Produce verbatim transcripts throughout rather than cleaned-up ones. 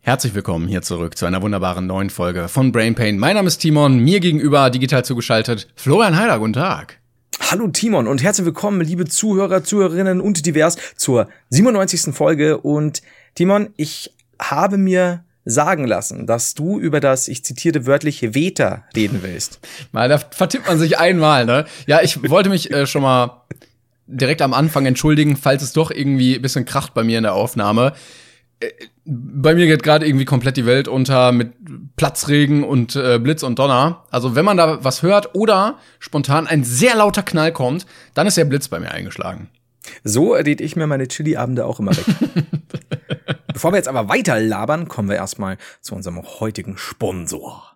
Herzlich willkommen hier zurück zu einer wunderbaren neuen Folge von Brain Pain. Mein Name ist Timon, mir gegenüber digital zugeschaltet Florian Heider, guten Tag. Hallo Timon und herzlich willkommen, liebe Zuhörer, Zuhörerinnen und divers zur siebenundneunzigsten Folge. Und Timon, ich habe mir sagen lassen, dass du über das, ich zitiere wörtlich, Wetter reden willst. Mal, da vertippt man sich einmal, ne? Ja, ich wollte mich äh, schon mal direkt am Anfang entschuldigen, falls es doch irgendwie ein bisschen kracht bei mir in der Aufnahme. Äh, bei mir geht gerade irgendwie komplett die Welt unter mit Platzregen und äh, Blitz und Donner. Also wenn man da was hört oder spontan ein sehr lauter Knall kommt, dann ist der Blitz bei mir eingeschlagen. So red ich mir meine Chili-Abende auch immer weg. Bevor wir jetzt aber weiter labern, kommen wir erstmal zu unserem heutigen Sponsor.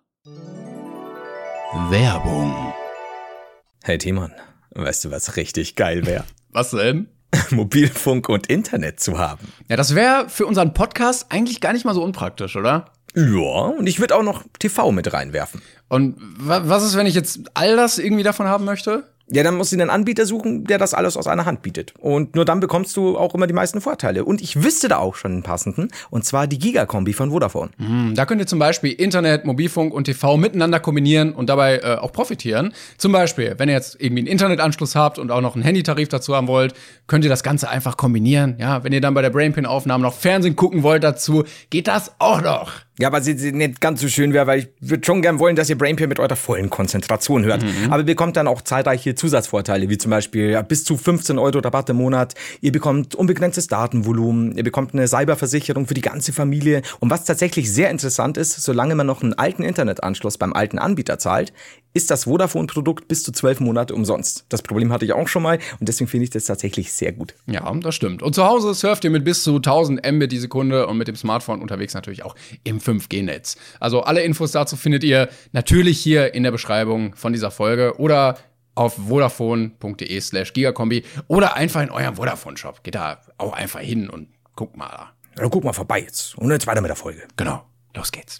Werbung. Hey Timon, weißt du, was richtig geil wäre? Was denn? Mobilfunk und Internet zu haben. Ja, das wäre für unseren Podcast eigentlich gar nicht mal so unpraktisch, oder? Ja, und ich würde auch noch T V mit reinwerfen. Und wa- was ist, wenn ich jetzt all das irgendwie davon haben möchte? Ja, dann musst du einen Anbieter suchen, der das alles aus einer Hand bietet. Und nur dann bekommst du auch immer die meisten Vorteile. Und ich wüsste da auch schon einen passenden, und zwar die Giga-Kombi von Vodafone. Hm, da könnt ihr zum Beispiel Internet, Mobilfunk und T V miteinander kombinieren und dabei äh, auch profitieren. Zum Beispiel, wenn ihr jetzt irgendwie einen Internetanschluss habt und auch noch einen Handytarif dazu haben wollt, könnt ihr das Ganze einfach kombinieren. Ja, wenn ihr dann bei der Brainpin-Aufnahme noch Fernsehen gucken wollt dazu, geht das auch noch. Ja, aber sie, sie nicht ganz so schön wäre, weil ich würde schon gern wollen, dass ihr Brainpain mit eurer vollen Konzentration hört. Mhm. Aber ihr bekommt dann auch zahlreiche Zusatzvorteile, wie zum Beispiel ja, bis zu fünfzehn Euro Rabatt im Monat. Ihr bekommt unbegrenztes Datenvolumen. Ihr bekommt eine Cyberversicherung für die ganze Familie. Und was tatsächlich sehr interessant ist, solange man noch einen alten Internetanschluss beim alten Anbieter zahlt, ist das Vodafone-Produkt bis zu zwölf Monate umsonst. Das Problem hatte ich auch schon mal und deswegen finde ich das tatsächlich sehr gut. Ja, das stimmt. Und zu Hause surft ihr mit bis zu tausend Mbit die Sekunde und mit dem Smartphone unterwegs natürlich auch im fünf G Netz. Also alle Infos dazu findet ihr natürlich hier in der Beschreibung von dieser Folge oder auf vodafone.de slash gigakombi oder einfach in eurem Vodafone-Shop. Geht da auch einfach hin und guckt mal da. Ja, guck mal vorbei jetzt. Und jetzt weiter mit der Folge. Genau, los geht's.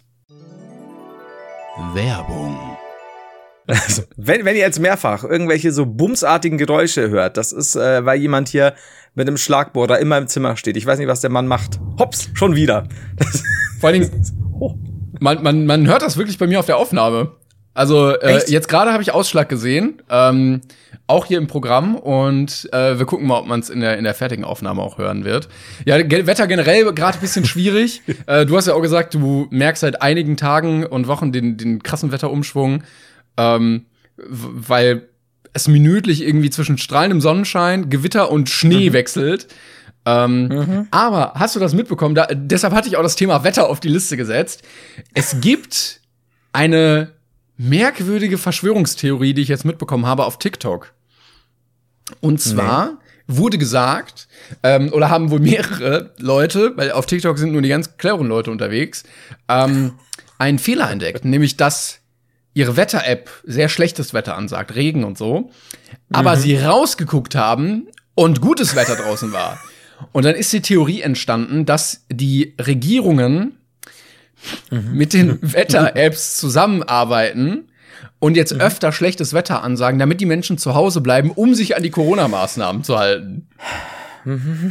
Werbung. Also, wenn, wenn ihr jetzt mehrfach irgendwelche so bumsartigen Geräusche hört, das ist, äh, weil jemand hier mit einem Schlagbohrer immer im Zimmer steht. Ich weiß nicht, was der Mann macht. Hops, schon wieder. Vor allen Dingen, man, man, man hört das wirklich bei mir auf der Aufnahme. Also äh, jetzt gerade habe ich Ausschlag gesehen, ähm, auch hier im Programm und äh, wir gucken mal, ob man es in der in der fertigen Aufnahme auch hören wird. Ja, Ge- Wetter generell gerade ein bisschen schwierig. äh, du hast ja auch gesagt, du merkst seit einigen Tagen und Wochen den den krassen Wetterumschwung, ähm, w- weil es minütlich irgendwie zwischen strahlendem Sonnenschein, Gewitter und Schnee mhm. wechselt. Ähm, mhm. Aber hast du das mitbekommen? Da, deshalb hatte ich auch das Thema Wetter auf die Liste gesetzt. Es gibt eine merkwürdige Verschwörungstheorie, die ich jetzt mitbekommen habe auf TikTok. Und zwar nee. wurde gesagt, ähm, oder haben wohl mehrere Leute, weil auf TikTok sind nur die ganz cleveren Leute unterwegs, ähm, einen Fehler entdeckt, nämlich dass ihre Wetter-App sehr schlechtes Wetter ansagt, Regen und so, aber mhm. sie rausgeguckt haben und gutes Wetter draußen war. Und dann ist die Theorie entstanden, dass die Regierungen mhm. mit den Wetter-Apps zusammenarbeiten und jetzt mhm. öfter schlechtes Wetter ansagen, damit die Menschen zu Hause bleiben, um sich an die Corona-Maßnahmen zu halten. Mhm.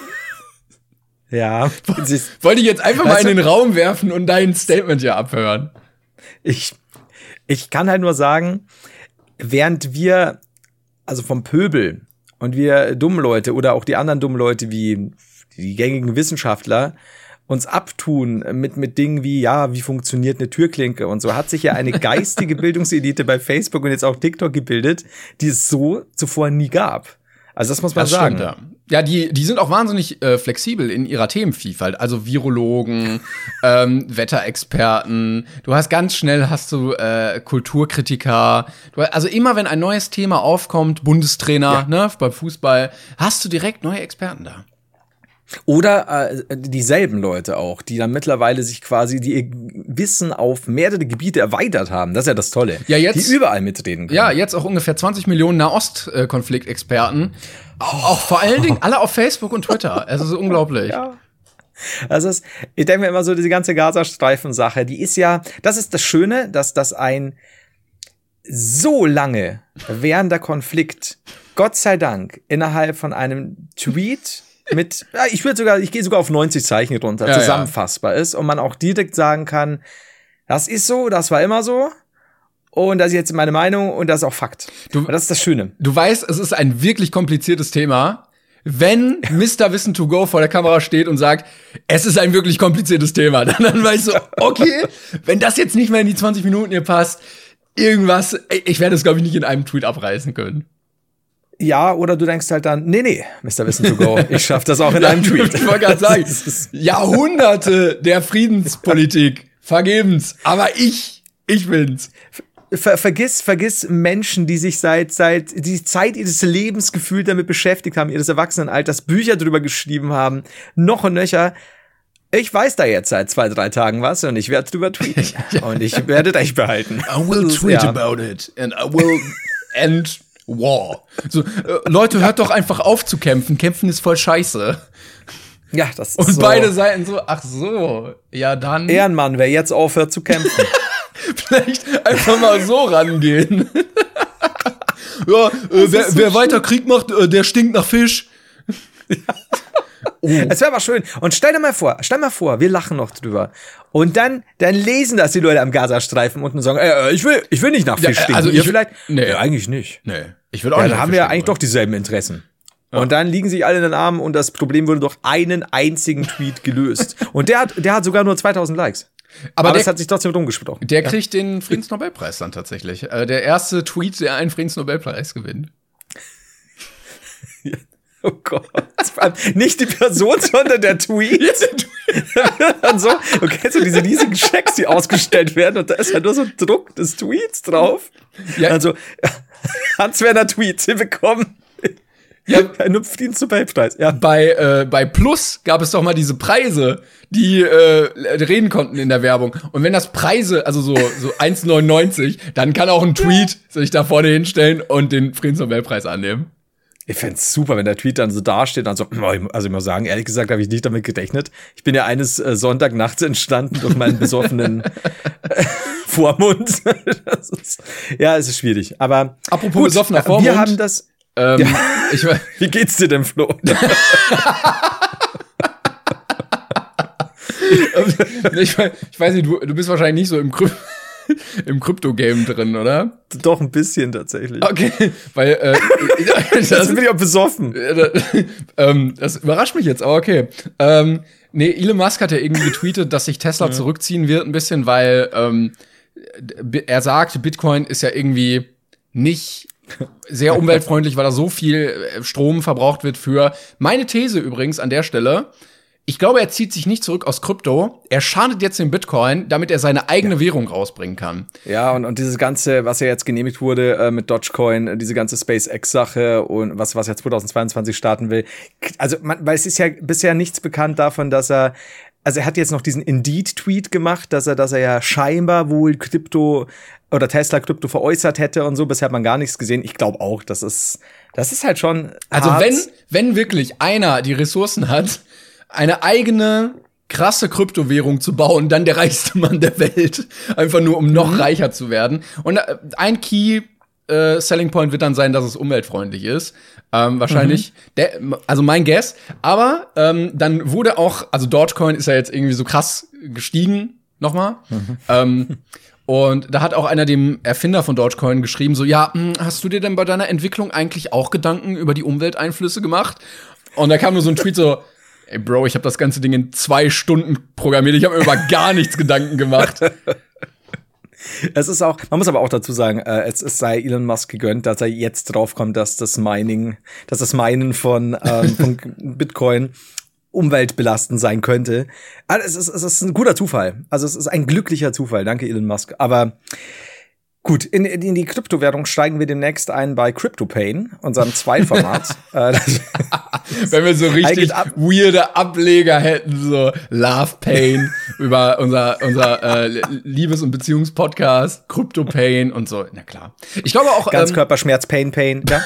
Ja. Wollte ich jetzt einfach mal in den Raum werfen und dein Statement hier abhören. Ich, ich kann halt nur sagen, während wir, also vom Pöbel und wir dummen Leute oder auch die anderen dummen Leute wie die gängigen Wissenschaftler uns abtun mit, mit Dingen wie, ja, wie funktioniert eine Türklinke und so, hat sich ja eine geistige Bildungselite bei Facebook und jetzt auch TikTok gebildet, die es so zuvor nie gab. Also das muss man das sagen. Stimmt, ja. Ja, die, die sind auch wahnsinnig äh, flexibel in ihrer Themenvielfalt. Also Virologen, ähm, Wetterexperten. Du hast ganz schnell hast du äh, Kulturkritiker. Du, also immer wenn ein neues Thema aufkommt, Bundestrainer, ja. ne, beim Fußball, hast du direkt neue Experten da. Oder äh, dieselben Leute auch, die dann mittlerweile sich quasi die ihr Wissen auf mehrere Gebiete erweitert haben. Das ist ja das Tolle. Ja, jetzt, die überall mitreden können. Ja, jetzt auch ungefähr zwanzig Millionen Nahost-Konfliktexperten. Oh. Auch vor allen Dingen alle auf Facebook und Twitter. Es ist unglaublich. Ja. Also es, ich denke mir immer so, diese ganze Gazastreifen-Sache, die ist ja, das ist das Schöne, dass das ein so lange währender Konflikt, Gott sei Dank, innerhalb von einem Tweet mit, ja, ich würde sogar, ich gehe sogar auf neunzig Zeichen runter, ja, zusammenfassbar ja. ist und man auch direkt sagen kann, das ist so, das war immer so und das ist jetzt meine Meinung und das ist auch Fakt. Du, und das ist das Schöne. Du weißt, es ist ein wirklich kompliziertes Thema, wenn Mister Wissen to go vor der Kamera steht und sagt, es ist ein wirklich kompliziertes Thema, dann, dann weißt du, okay, wenn das jetzt nicht mehr in die zwanzig Minuten hier passt, irgendwas, ich werde es, glaube ich, nicht in einem Tweet abreißen können. Ja, oder du denkst halt dann, nee, nee, Mister Wissen to go, ich schaff das auch in einem Tweet. Ich wollte gerade sagen, Jahrhunderte der Friedenspolitik, vergebens, aber ich, ich bin's. Ver, vergiss, vergiss Menschen, die sich seit, seit, die Zeit ihres Lebens gefühlt damit beschäftigt haben, ihres Erwachsenenalters, Bücher drüber geschrieben haben, noch und nöcher. Ich weiß da jetzt seit zwei, drei Tagen was und ich werde drüber tweeten. Und ich werde dich behalten. I will tweet ja. about it and I will end war. So, äh, Leute, hört doch einfach auf zu kämpfen. Kämpfen ist voll scheiße. Ja, das ist Und so. beide Seiten so, ach so, ja dann. Ehrenmann, wer jetzt aufhört zu kämpfen. Vielleicht einfach mal so rangehen. ja, äh, wer, so wer weiter Krieg macht, äh, der stinkt nach Fisch. Ja. Oh. Es wäre aber schön. Und stell dir mal vor, stell mal vor, wir lachen noch drüber. Und dann, dann lesen das die Leute am Gazastreifen unten und sagen, äh, ich will, ich will nicht nach Fisch ja, stinken. Also Ihr ich vielleicht? Nee, ja, eigentlich nicht. Nee, ich will auch ja, nicht. Dann haben wir ja eigentlich doch dieselben Interessen. Ja. Und dann liegen sich alle in den Armen und das Problem wurde durch einen einzigen Tweet gelöst. Und der hat, der hat sogar nur zweitausend Likes. Aber, Aber der, das hat sich trotzdem rumgesprochen. Der kriegt ja. den Friedensnobelpreis dann tatsächlich. Äh, der erste Tweet, der einen Friedensnobelpreis gewinnt. Ja. Oh Gott. Nicht die Person, sondern der Tweet. Dann so, du kennst ja diese riesigen Schecks, die ausgestellt werden und da ist halt nur so ein Druck des Tweets drauf. Ja. Also, Hans-Werner Tweets, wir bekommen ja, einen Friedensnobelpreis. Ja. Bei, äh, bei Plus gab es doch mal diese Preise, die äh, reden konnten in der Werbung. Und wenn das Preise, also so, so eins neunundneunzig, dann kann auch ein Tweet sich da vorne hinstellen und den Friedensnobelpreis annehmen. Ich fänd's super, wenn der Tweet dann so dasteht, dann so, also ich muss sagen, ehrlich gesagt habe ich nicht damit gerechnet. Ich bin ja eines äh, Sonntagnachts entstanden durch meinen besoffenen äh, Vormund. Das ist, ja, es ist schwierig, aber apropos gut, besoffener Vormund. Wir haben das, ähm, ja. ich, Wie geht's dir denn, Flo? ich, ich weiß nicht, du, du bist wahrscheinlich nicht so im Krypto im Krypto-Game drin, oder? Doch, ein bisschen tatsächlich. Okay, weil äh, das, das bin ich auch besoffen. Äh, ähm, das überrascht mich jetzt, aber okay. Ähm, nee, Elon Musk hat ja irgendwie getweetet, dass sich Tesla ja. zurückziehen wird ein bisschen, weil ähm, er sagt, Bitcoin ist ja irgendwie nicht sehr umweltfreundlich, weil da so viel Strom verbraucht wird für. Meine These übrigens an der Stelle, ich glaube, er zieht sich nicht zurück aus Krypto. Er schadet jetzt den Bitcoin, damit er seine eigene ja. Währung rausbringen kann. Ja, und, und dieses Ganze, was ja jetzt genehmigt wurde äh, mit Dogecoin, diese ganze SpaceX-Sache und was, was er zweitausendzweiundzwanzig starten will. Also, man, weil es ist ja bisher nichts bekannt davon, dass er, also er hat jetzt noch diesen Indeed-Tweet gemacht, dass er, dass er ja scheinbar wohl Krypto oder Tesla Krypto veräußert hätte und so. Bisher hat man gar nichts gesehen. Ich glaube auch, das ist, das ist halt schon Also hart. wenn, wenn wirklich einer die Ressourcen hat, eine eigene krasse Kryptowährung zu bauen, dann der reichste Mann der Welt. Einfach nur, um noch mhm. reicher zu werden. Und ein Key äh, Selling Point wird dann sein, dass es umweltfreundlich ist. Ähm, wahrscheinlich, mhm. der, also mein Guess. Aber ähm, dann wurde auch, also Dogecoin ist ja jetzt irgendwie so krass gestiegen, nochmal. Mhm. Ähm, und da hat auch einer dem Erfinder von Dogecoin geschrieben, so, ja, mh, hast du dir denn bei deiner Entwicklung eigentlich auch Gedanken über die Umwelteinflüsse gemacht? Und da kam nur so ein Tweet so, ey Bro, ich habe das ganze Ding in zwei Stunden programmiert. Ich habe mir über gar nichts Gedanken gemacht. Es ist auch, man muss aber auch dazu sagen, äh, es, es sei Elon Musk gegönnt, dass er jetzt draufkommt, dass das Mining, dass das Minen von, ähm, von Bitcoin umweltbelastend sein könnte. Also es ist, es ist ein guter Zufall. Also es ist ein glücklicher Zufall. Danke, Elon Musk. Aber gut, in, in die Kryptowährung steigen wir demnächst ein bei CryptoPain, unserem Zweitformat. Wenn wir so richtig weirde Ableger hätten, so Love Pain über unser unser äh, Liebes- und Beziehungspodcast, CryptoPain und so. Na klar. Ich glaube auch Ganzkörperschmerz, Pain, Pain, ja.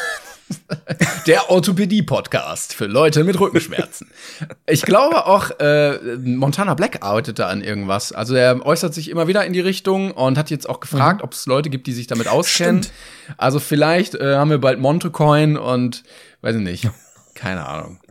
Der Orthopädie-Podcast für Leute mit Rückenschmerzen. Ich glaube auch, äh, Montana Black arbeitet da an irgendwas. Also er äußert sich immer wieder in die Richtung und hat jetzt auch gefragt, mhm. ob es Leute gibt, die sich damit auskennen. Stimmt. Also vielleicht äh, haben wir bald Montecoin und weiß ich nicht. Keine Ahnung.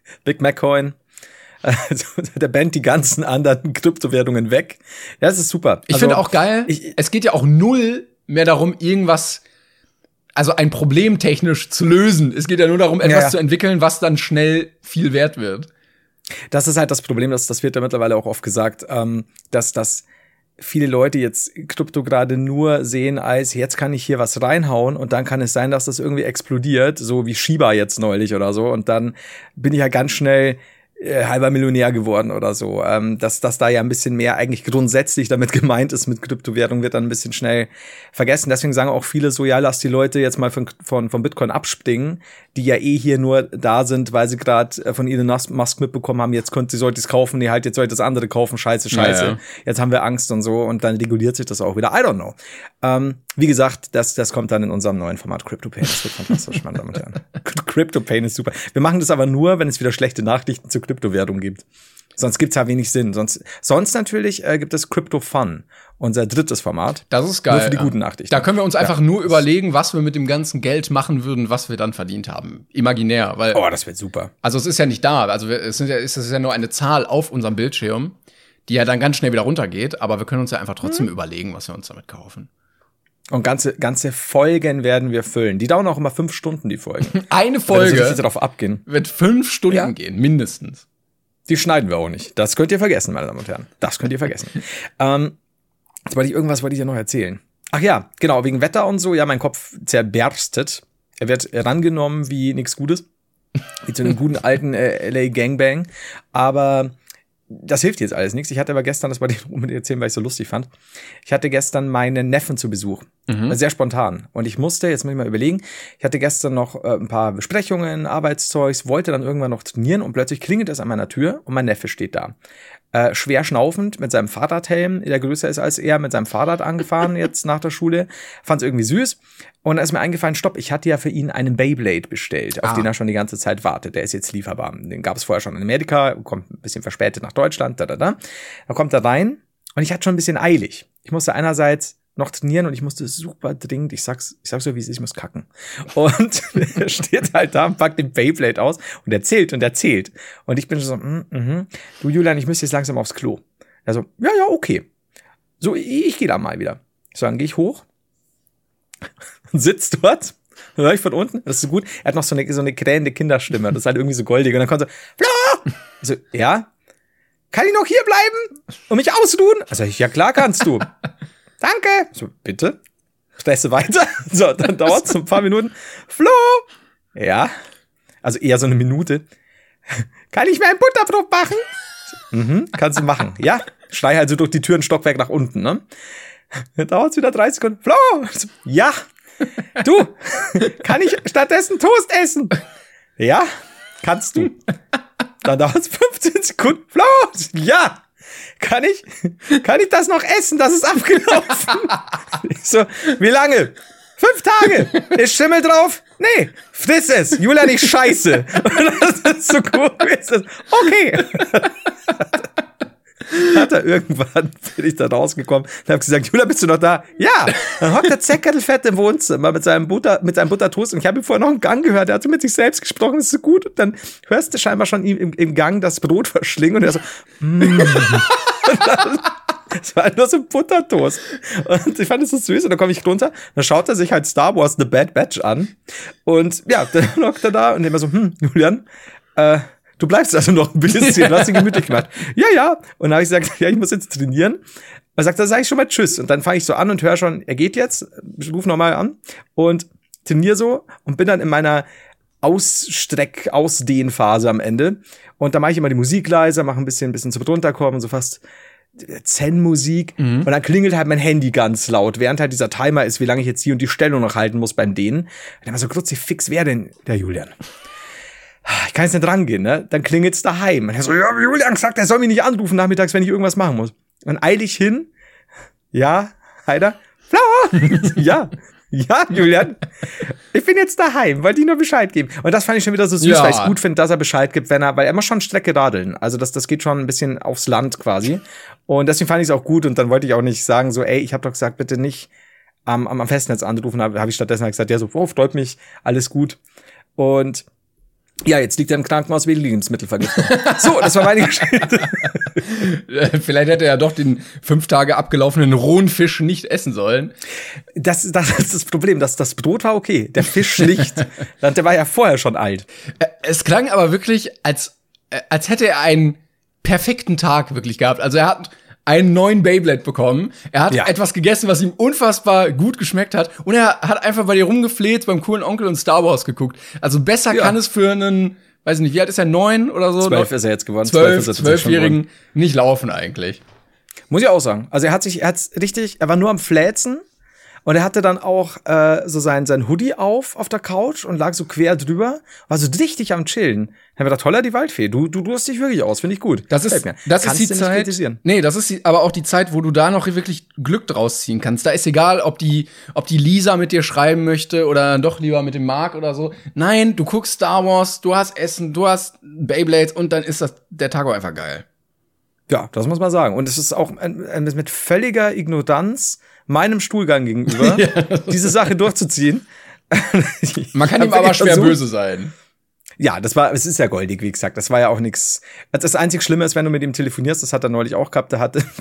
Big Mac Coin. Also, der bannt die ganzen anderen Kryptowährungen weg. Ja, das ist super. Ich also, finde auch geil, ich, es geht ja auch null mehr darum, irgendwas, also ein Problem technisch zu lösen. Es geht ja nur darum, etwas ja, ja. zu entwickeln, was dann schnell viel wert wird. Das ist halt das Problem, das, das wird ja mittlerweile auch oft gesagt, ähm, dass das viele Leute jetzt Krypto gerade nur sehen als, jetzt kann ich hier was reinhauen und dann kann es sein, dass das irgendwie explodiert, so wie Shiba jetzt neulich oder so. Und dann bin ich ja ganz schnell äh, halber Millionär geworden oder so. Ähm, dass, dass da ja ein bisschen mehr eigentlich grundsätzlich damit gemeint ist mit Kryptowährung, wird dann ein bisschen schnell vergessen. Deswegen sagen auch viele so, ja, lass die Leute jetzt mal von, von, von Bitcoin abspringen, die ja eh hier nur da sind, weil sie gerade von Elon Musk mitbekommen haben, jetzt könnt, sie sollte es kaufen, nee, halt, jetzt sollte das andere kaufen, scheiße, scheiße. Ja, ja. Jetzt haben wir Angst und so und dann reguliert sich das auch wieder. I don't know. Ähm, wie gesagt, das, das kommt dann in unserem neuen Format CryptoPain. Das wird fantastisch, meine Damen und Herren. CryptoPain ist super. Wir machen das aber nur, wenn es wieder schlechte Nachrichten zu Kryptowährung gibt. Sonst gibt's ja wenig Sinn. Sonst, sonst natürlich äh, gibt es CryptoFun, unser drittes Format. Das ist geil. Nur für die ja. guten Nachrichten. Da können wir uns einfach ja. nur überlegen, was wir mit dem ganzen Geld machen würden, was wir dann verdient haben. Imaginär. Weil, oh, das wird super. Also es ist ja nicht da. Also wir, es, sind ja, es ist ja nur eine Zahl auf unserem Bildschirm, die ja dann ganz schnell wieder runtergeht. Aber wir können uns ja einfach trotzdem hm. überlegen, was wir uns damit kaufen. Und ganze, ganze Folgen werden wir füllen. Die dauern auch immer fünf Stunden, die Folgen. Eine Folge so darauf abgehen. Wird fünf Stunden ja. gehen, mindestens. Die schneiden wir auch nicht. Das könnt ihr vergessen, meine Damen und Herren. Das könnt ihr vergessen. ähm, jetzt wollte ich irgendwas wollte ich ja noch erzählen. Ach ja, genau, wegen Wetter und so. Ja, mein Kopf zerberstet. Er wird rangenommen wie nichts Gutes. Wie zu einem guten alten äh, L A Gangbang. Aber das hilft jetzt alles nichts. Ich hatte aber gestern, das wollte ich unbedingt erzählen, weil ich es so lustig fand. Ich hatte gestern meinen Neffen zu Besuch. Mhm. Sehr spontan. Und ich musste, jetzt muss ich mal überlegen, ich hatte gestern noch äh, ein paar Besprechungen, Arbeitszeugs, wollte dann irgendwann noch trainieren und plötzlich klingelt es an meiner Tür und mein Neffe steht da. Äh, schwer schnaufend, mit seinem Fahrradhelm, der größer ist als er, mit seinem Fahrrad angefahren jetzt nach der Schule. Fand es irgendwie süß. Und da ist mir eingefallen, stopp, ich hatte ja für ihn einen Beyblade bestellt, auf ah. den er schon die ganze Zeit wartet. Der ist jetzt lieferbar. Den gab es vorher schon in Amerika, kommt ein bisschen verspätet nach Deutschland, da, da, da. Da kommt er rein und ich hatte schon ein bisschen eilig. Ich musste einerseits noch trainieren und ich musste super dringend, ich sag's, ich sag's so, wie es ist, ich muss kacken. Und er steht halt da und packt den Beyblade aus und erzählt und erzählt. Und ich bin so, mm, mm, du Julian, ich müsste jetzt langsam aufs Klo. Er so, ja, ja, okay. So, ich, ich gehe da mal wieder. So, dann gehe ich hoch und sitzt dort. Dann höre ich von unten, das ist so gut. Er hat noch so eine, so eine krähende Kinderstimme. Das ist halt irgendwie so goldig. Und dann kommt so, Flo! Ich so, ja? Kann ich noch hier bleiben und mich ausruhen? Also ich, ja klar kannst du. Danke. So, bitte. Stresse weiter. So, dann dauert es so ein paar Minuten. Flo! Ja. Also eher so eine Minute. Kann ich mir ein Butterbrot machen? So, mhm, kannst du machen. Ja. Schrei halt so durch die Tür ein Stockwerk nach unten, ne? Dann dauert es wieder dreißig Sekunden. Flo! So, ja. Du, kann ich stattdessen Toast essen? Ja, kannst du. Dann dauert es fünfzehn Sekunden. Flo! Ja. Kann ich, kann ich das noch essen? Das ist abgelaufen. Ich so, wie lange? Fünf Tage. Ist Schimmel drauf? Nee, friss es. Julian, ich scheiße. Und das ist so gut. Okay. Hat er irgendwann, bin ich da rausgekommen und hab gesagt, Julian, bist du noch da? Ja. Dann hockt der Zeckerlfett im Wohnzimmer mit seinem Butter, mit seinem Buttertoast und ich habe ihm vorher noch einen Gang gehört, der hat so mit sich selbst gesprochen, das ist so gut und dann hörst du scheinbar schon im, im Gang das Brot verschlingen und er so, mm. Es war halt nur so ein Buttertoast. Und ich fand es so süß. Und dann komme ich runter, dann schaut er sich halt Star Wars The Bad Batch an. Und ja, dann hockt er da und immer so, hm, Julian, äh, du bleibst also noch ein bisschen, du hast dich gemütlich gemacht. Ja, ja. Und dann habe ich gesagt, ja, ich muss jetzt trainieren. Und er sagt, dann sage ich schon mal Tschüss. Und dann fange ich so an und höre schon, er geht jetzt, ich rufe nochmal an und trainiere so und bin dann in meiner Ausstreck-, Ausdehnphase am Ende. Und da mache ich immer die Musik leiser, mache ein bisschen, ein bisschen zum Runterkommen, so fast Zen-Musik. Mhm. Und dann klingelt halt mein Handy ganz laut, während halt dieser Timer ist, wie lange ich jetzt hier und die Stellung noch halten muss beim Dehnen. Und dann war so fix, wer denn? Der Julian. Ich kann jetzt nicht rangehen, ne? Dann klingelt's daheim. Und er so, ja, Julian sagt, er soll mich nicht anrufen nachmittags, wenn ich irgendwas machen muss. Dann eil ich hin. Ja, Heider? Flo! Ja. Ja, Julian. Ich bin jetzt daheim, wollte ich nur Bescheid geben. Und das fand ich schon wieder so süß, ja. Weil ich es gut finde, dass er Bescheid gibt, wenn er, weil er muss schon Strecke radeln. Also das, das geht schon ein bisschen aufs Land quasi. Und deswegen fand ich es auch gut. Und dann wollte ich auch nicht sagen, so, ey, ich habe doch gesagt, bitte nicht am, am Festnetz anrufen. Da habe ich stattdessen halt gesagt, ja, so, oh, freut mich, alles gut. Und Ja, jetzt liegt er im Krankenhaus wegen Lebensmittelvergiftung. So, das war meine Geschichte. Vielleicht hätte er ja doch den fünf Tage abgelaufenen rohen Fisch nicht essen sollen. Das, das ist das Problem. Das, das Brot war okay, der Fisch nicht. Der war ja vorher schon alt. Es klang aber wirklich, als, als hätte er einen perfekten Tag wirklich gehabt. Also er hat einen neuen Beyblade bekommen. Er hat ja. etwas gegessen, was ihm unfassbar gut geschmeckt hat. Und er hat einfach bei dir rumgefleht, beim coolen Onkel und Star Wars geguckt. Also besser ja. kann es für einen, weiß ich nicht, wie alt ist er, neun oder so? Zwölf ist er jetzt geworden. Zwölf, zwölfjährigen nicht laufen eigentlich. Muss ich auch sagen. Also er hat sich, er hat's richtig, er war nur am Fläzen. Und er hatte dann auch äh, so sein, sein Hoodie auf auf der Couch und lag so quer drüber, war so richtig am Chillen. Dann haben wir gedacht, toller, die Waldfee, du, du, du hast dich wirklich aus, finde ich gut. Das ist, das ist die Zeit, nee, das ist die, aber auch die Zeit, wo du da noch wirklich Glück draus ziehen kannst. Da ist egal, ob die, ob die Lisa mit dir schreiben möchte oder doch lieber mit dem Mark oder so. Nein, du guckst Star Wars, du hast Essen, du hast Beyblades und dann ist das, der Tag auch einfach geil. Ja, das muss man sagen. Und es ist auch ein, ein, mit völliger Ignoranz meinem Stuhlgang gegenüber, ja. diese Sache durchzuziehen. Man kann ihm aber schwer so böse sein. Ja, das war, es ist ja goldig, wie gesagt. Das war ja auch nix. Das einzig Schlimme ist, wenn du mit ihm telefonierst, das hat er neulich auch gehabt, der hatte,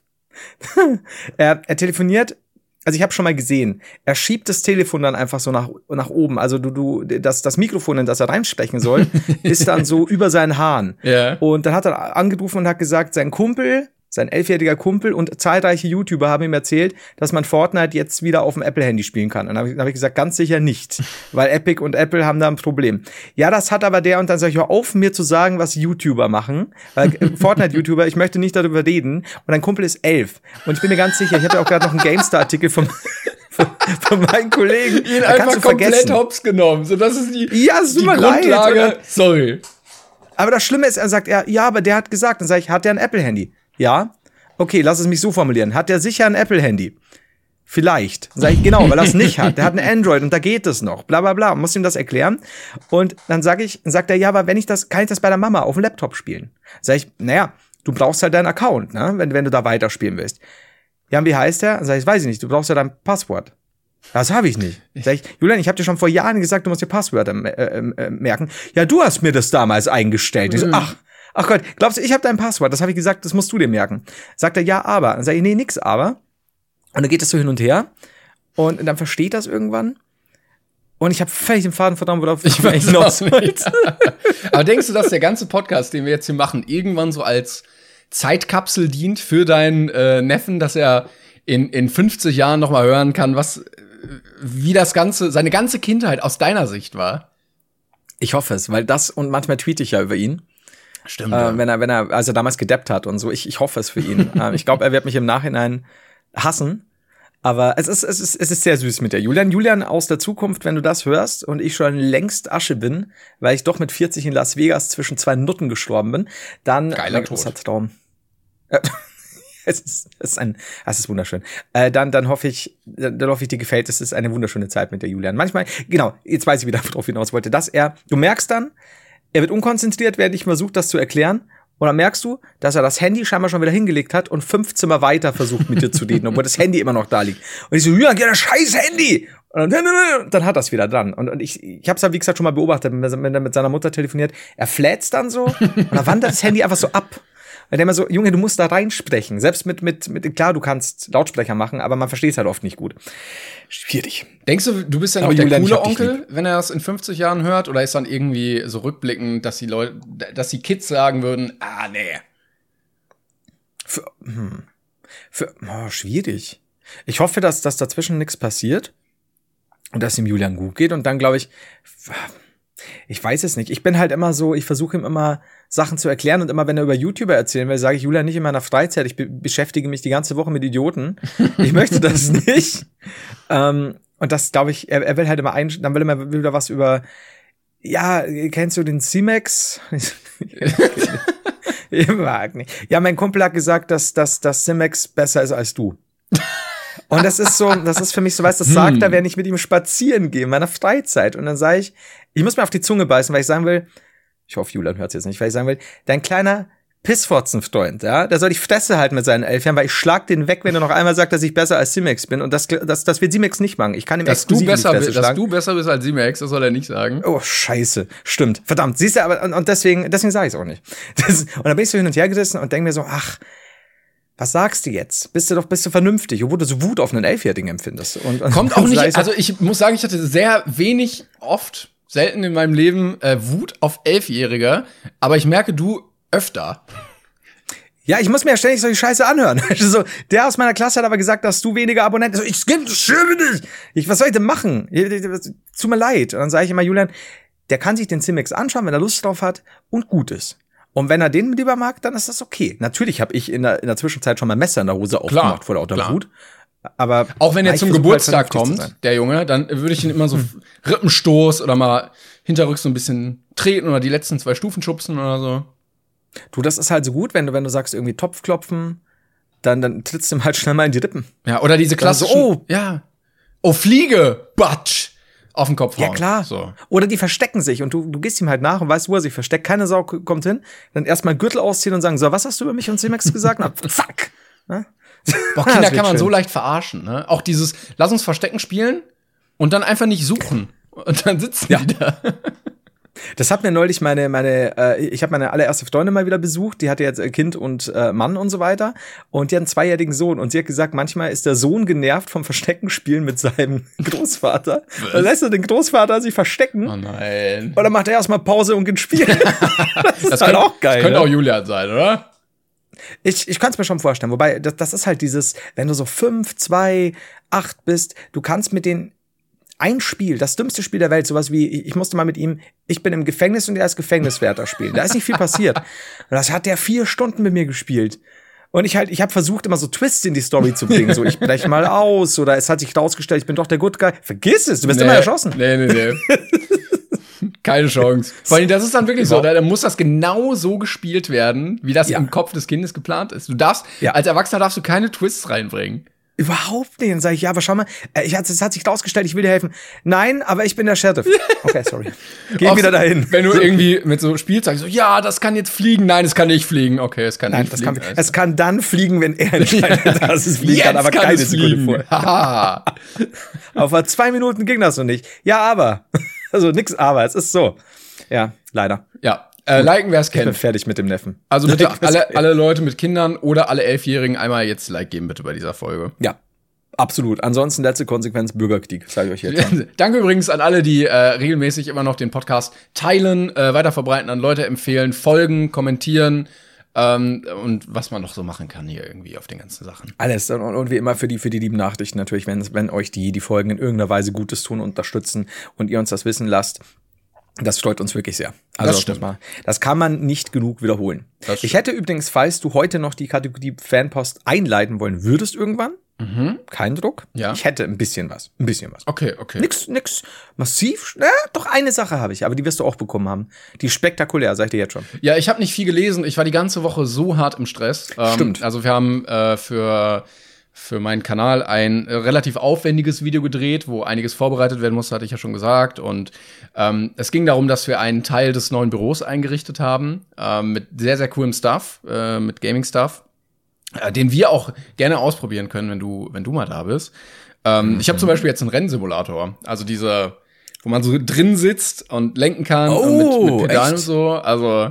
er, er telefoniert, also ich habe schon mal gesehen, er schiebt das Telefon dann einfach so nach, nach oben. Also du, du, das, das Mikrofon, in das er reinsprechen soll, ist dann so über seinen Haaren. Ja. Und dann hat er angerufen und hat gesagt, sein Kumpel, sein elfjähriger Kumpel und zahlreiche YouTuber haben ihm erzählt, dass man Fortnite jetzt wieder auf dem Apple-Handy spielen kann. Und dann habe ich, hab ich gesagt, ganz sicher nicht, weil Epic und Apple haben da ein Problem. Ja, das hat aber der, und dann sage ich, hör auf, mir zu sagen, was YouTuber machen, weil Fortnite-YouTuber, ich möchte nicht darüber reden. Und dein Kumpel ist elf. Und ich bin mir ganz sicher, ich habe ja auch gerade noch einen GameStar-Artikel vom Von, von meinen Kollegen. Ihn da einfach komplett vergessen. Hops genommen. So, das ist die, ja, die Grundlage. Leid, sorry. Aber das Schlimme ist, er sagt, er, ja, aber der hat gesagt. Dann sage ich, hat der ein Apple-Handy? Ja. Okay, lass es mich so formulieren. Hat der sicher ein Apple-Handy? Vielleicht. Dann sage ich, genau, weil er es nicht hat. Der hat ein Android und da geht es noch. Bla, bla, bla. Muss ihm das erklären. Und dann sage ich, dann sagt er, ja, aber wenn ich das, kann ich das bei der Mama auf dem Laptop spielen? Sag ich, naja, du brauchst halt deinen Account, ne, wenn, wenn du da weiterspielen willst. Ja, und wie heißt der? Dann sag ich, weiß ich nicht, du brauchst ja dein Passwort. Das habe ich nicht. Sag ich, Julian, ich habe dir schon vor Jahren gesagt, du musst dir Passwörter äh, äh, merken. Ja, du hast mir das damals eingestellt. Mhm. Ich so, ach, ach Gott, glaubst du, ich habe dein Passwort? Das habe ich gesagt, das musst du dir merken. Sagt er, ja, aber. Dann sag ich, nee, nix, aber. Und dann geht das so hin und her. Und dann versteht das irgendwann. Und ich habe völlig den Faden verloren, worauf ich hinaus wollte. Aber denkst du, dass der ganze Podcast, den wir jetzt hier machen, irgendwann so als Zeitkapsel dient für deinen äh, Neffen, dass er in, in fünfzig Jahren noch mal hören kann, was, wie das Ganze, seine ganze Kindheit aus deiner Sicht war? Ich hoffe es, weil das, und manchmal tweete ich ja über ihn. Stimmt. Äh, ja. Wenn er, wenn er, als er damals gedappt hat und so. Ich, ich hoffe es für ihn. äh, ich glaube, er wird mich im Nachhinein hassen. Aber es ist, es ist, es ist sehr süß mit der Julian. Julian aus der Zukunft, wenn du das hörst und ich schon längst Asche bin, weil ich doch mit vierzig in Las Vegas zwischen zwei Nutten gestorben bin, dann geiler ein großer Traum. Es ist, es ist ein, es ist wunderschön. Äh, dann, dann hoffe ich, dann hoffe ich, dir gefällt. Es ist eine wunderschöne Zeit mit der Julian. Manchmal, genau, jetzt weiß ich, wie ich darauf hinaus wollte, dass er, du merkst dann, er wird unkonzentriert, während ich versuche, das zu erklären. Und dann merkst du, dass er das Handy scheinbar schon wieder hingelegt hat und fünf Zimmer weiter versucht, mit dir zu reden, obwohl das Handy immer noch da liegt. Und ich so, Julian, geh das scheiß Handy! Und dann, dann hat er es wieder dran. Und, und ich, ich hab's ja, wie gesagt, schon mal beobachtet, wenn er mit seiner Mutter telefoniert. Er flät's dann so und dann wandert das Handy einfach so ab. Weil der immer so, Junge, du musst da reinsprechen. Selbst mit, mit, mit, klar, du kannst Lautsprecher machen, aber man versteht es halt oft nicht gut. Schwierig. Denkst du, du bist ja noch der coole Onkel, wenn er es in fünfzig Jahren hört? Oder ist dann irgendwie so rückblickend, dass die Leute, dass die Kids sagen würden, ah, nee. Für, hm, für, oh, schwierig. Ich hoffe, dass, dass dazwischen nichts passiert und dass ihm Julian gut geht. Und dann glaube ich, ich weiß es nicht. Ich bin halt immer so, ich versuche ihm immer Sachen zu erklären und immer, wenn er über YouTuber erzählen will, sage ich, Julian, nicht in meiner Freizeit, ich be- beschäftige mich die ganze Woche mit Idioten. Ich möchte das nicht. ähm, und das, glaube ich, er, er will halt immer ein, dann will er mal wieder was über, ja, kennst du den C-Max? Ich mag nicht. Ja, mein Kumpel hat gesagt, dass, dass, dass C-Max besser ist als du. Und das ist so, das ist für mich so, weißt du, das hm. sagt er, wenn ich mit ihm spazieren gehe in meiner Freizeit. Und dann sage ich, ich muss mir auf die Zunge beißen, weil ich sagen will, ich hoffe, Julian hört es jetzt nicht, weil ich sagen will, dein kleiner Pissfotzenfreund, ja, der soll die Fresse halten mit seinen elf Jahren, weil ich schlag den weg, wenn er noch einmal sagt, dass ich besser als Simex bin. Und das, das, das wird Simex nicht machen. Ich kann ihm dass du besser bist, dass du besser bist als Simex, das soll er nicht sagen. Oh, scheiße. Stimmt. Verdammt. Siehst du, aber, und, und deswegen, deswegen sage ich es auch nicht. Das, und dann bin ich so hin und her gerissen und denke mir so, ach, was sagst du jetzt? Bist du doch, bist du vernünftig, obwohl du so Wut auf einen Elfjährigen empfindest. Und, und kommt auch nicht, also ich muss sagen, ich hatte sehr wenig, oft, selten in meinem Leben äh, Wut auf Elfjährige, aber ich merke, du öfter. Ja, ich muss mir ja ständig solche Scheiße anhören. so, der aus meiner Klasse hat aber gesagt, dass du weniger Abonnenten hast. Ich das stimmt nicht. Ich, was soll ich denn machen? Tut mir leid. Und dann sage ich immer, Julian, der kann sich den Simex anschauen, wenn er Lust drauf hat und gut ist. Und wenn er den lieber mag, dann ist das okay. Natürlich habe ich in der, in der Zwischenzeit schon mal Messer in der Hose aufgemacht vor lauter Wut. Aber auch wenn er zum Geburtstag kommt, der Junge, dann würde ich ihn immer so hm. Rippenstoß oder mal hinterrücks so ein bisschen treten oder die letzten zwei Stufen schubsen oder so. Du, das ist halt so gut, wenn du, wenn du sagst, irgendwie Topf klopfen, dann, dann trittst du ihm halt schnell mal in die Rippen. Ja, oder diese klassischen, so, oh, ja, oh, Fliege, Batsch, auf den Kopf hauen. Ja, klar. So. Oder die verstecken sich und du, du gehst ihm halt nach und weißt, wo er sich versteckt. Keine Sau kommt hin. Dann erstmal Gürtel ausziehen und sagen, so, was hast du über mich und C-Max gesagt? Na, fuck. Ne? Boah, Kinder kann man schön. So leicht verarschen, ne? Auch dieses, lass uns Verstecken spielen und dann einfach nicht suchen. Und dann sitzen ja. die da. Das hat mir neulich meine, meine, äh, ich habe meine allererste Freundin mal wieder besucht, die hatte jetzt Kind und äh, Mann und so weiter und die hat einen zweijährigen Sohn und sie hat gesagt, manchmal ist der Sohn genervt vom Verstecken spielen mit seinem Großvater. Dann lässt er den Großvater sich verstecken. Oh nein. Und dann macht er erstmal Pause und geht spielen. das ist das halt könnte, auch geil. Das könnte ne? auch Julian sein, oder? Ich, ich kann es mir schon vorstellen, wobei das, das ist halt dieses, wenn du so fünf, zwei, acht bist, du kannst mit den ein Spiel, das dümmste Spiel der Welt, sowas wie, ich musste mal mit ihm, ich bin im Gefängnis und er ist Gefängniswärter spielen. Da ist nicht viel passiert. Und das hat der vier Stunden mit mir gespielt. Und ich halt, ich habe versucht, immer so Twists in die Story zu bringen. So, ich brech mal aus oder es hat sich rausgestellt, ich bin doch der Good Guy. Vergiss es, du wirst nee, immer erschossen. Nee, nee, nee. Keine Chance. Vor allem, das ist dann wirklich so, da, da muss das genau so gespielt werden, wie das ja. im Kopf des Kindes geplant ist. Du darfst, ja. als Erwachsener darfst du keine Twists reinbringen. Überhaupt nicht. Dann sage ich, ja, aber schau mal, ich, es hat sich rausgestellt, ich will dir helfen. Nein, aber ich bin der Sheriff. Okay, sorry. Geh auch wieder dahin. Wenn du irgendwie mit so Spielzeug so, ja, das kann jetzt fliegen. Nein, es kann nicht fliegen. Okay, es kann Nein, nicht das fliegen. Kann, es kann dann fliegen, wenn er entscheidet, dass es fliegen kann, aber kann keine es Sekunde fliegen. vor. Aber vor zwei Minuten ging das noch nicht. Ja, aber. Also nix aber, es ist so. Ja, leider. Ja. Äh, liken, wer es kennt. Ich bin fertig mit dem Neffen. Also bitte alle, alle Leute mit Kindern oder alle Elfjährigen einmal jetzt Like geben, bitte, bei dieser Folge. Ja, absolut. Ansonsten letzte Konsequenz Bürgerkrieg, sage ich euch jetzt. Danke übrigens an alle, die äh, regelmäßig immer noch den Podcast teilen, äh, weiterverbreiten, an Leute empfehlen, folgen, kommentieren ähm, und was man noch so machen kann hier irgendwie auf den ganzen Sachen. Alles und, und wie immer für die für die lieben Nachrichten natürlich, wenn, wenn euch die, die Folgen in irgendeiner Weise Gutes tun, unterstützen und ihr uns das wissen lasst. Das freut uns wirklich sehr. Also das stimmt. Das, das kann man nicht genug wiederholen. Ich hätte übrigens, falls du heute noch die Kategorie Fanpost einleiten wollen würdest irgendwann, mhm. kein Druck. Ja. Ich hätte ein bisschen was. Ein bisschen was. Okay, okay. Nix, nix massiv. Ja, doch eine Sache habe ich, aber die wirst du auch bekommen haben. Die ist spektakulär, sag ich dir jetzt schon. Ja, ich habe nicht viel gelesen. Ich war die ganze Woche so hart im Stress. Stimmt. Ähm, also wir haben äh, für für meinen Kanal ein äh, relativ aufwendiges Video gedreht, wo einiges vorbereitet werden musste, hatte ich ja schon gesagt. Und ähm, es ging darum, dass wir einen Teil des neuen Büros eingerichtet haben, ähm, mit sehr, sehr coolem Stuff, äh, mit Gaming-Stuff, äh, den wir auch gerne ausprobieren können, wenn du, wenn du mal da bist. Ähm, mhm. Ich habe zum Beispiel jetzt einen Rennsimulator, also diese, wo man so drin sitzt und lenken kann oh, und mit, mit Pedalen echt? und so. Also,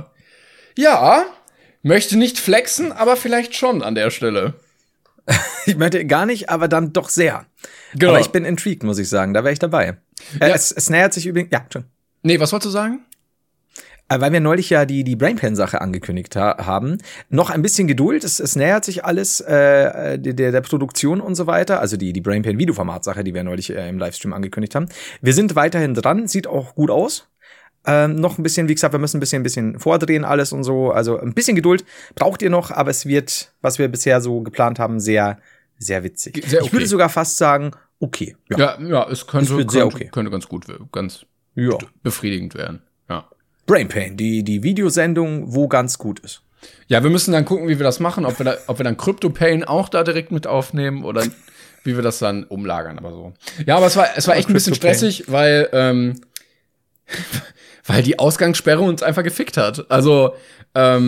ja, möchte nicht flexen, aber vielleicht schon an der Stelle. Ich meinte gar nicht, aber dann doch sehr. Genau. Aber ich bin intrigued, muss ich sagen. Da wäre ich dabei. Äh, Ja. es, es nähert sich übrigens. Ja, schon. Nee, was wolltest du sagen? Äh, weil wir neulich ja die, die Brainpan-Sache angekündigt ha- haben. Noch ein bisschen Geduld. Es, es nähert sich alles äh, der, der Produktion und so weiter. Also die, die Brainpan-Videoformat-Sache, die wir neulich äh, im Livestream angekündigt haben. Wir sind weiterhin dran. Sieht auch gut aus. Ähm, noch ein bisschen, wie gesagt, wir müssen ein bisschen, ein bisschen vordrehen alles und so. Also ein bisschen Geduld braucht ihr noch, aber es wird, was wir bisher so geplant haben, sehr, sehr witzig. Sehr okay. Ich würde sogar fast sagen, okay. Ja, ja, ja es könnte, Es wird könnte, sehr okay. könnte ganz gut, ganz Ja. befriedigend werden. Ja. Brainpan, die, die Videosendung, wo ganz gut ist. Ja, wir müssen dann gucken, wie wir das machen, ob wir da, ob wir dann CryptoPain auch da direkt mit aufnehmen oder wie wir das dann umlagern, aber so. Ja, aber es war, es war echt ein bisschen stressig, weil, ähm, weil die Ausgangssperre uns einfach gefickt hat. Also, ähm,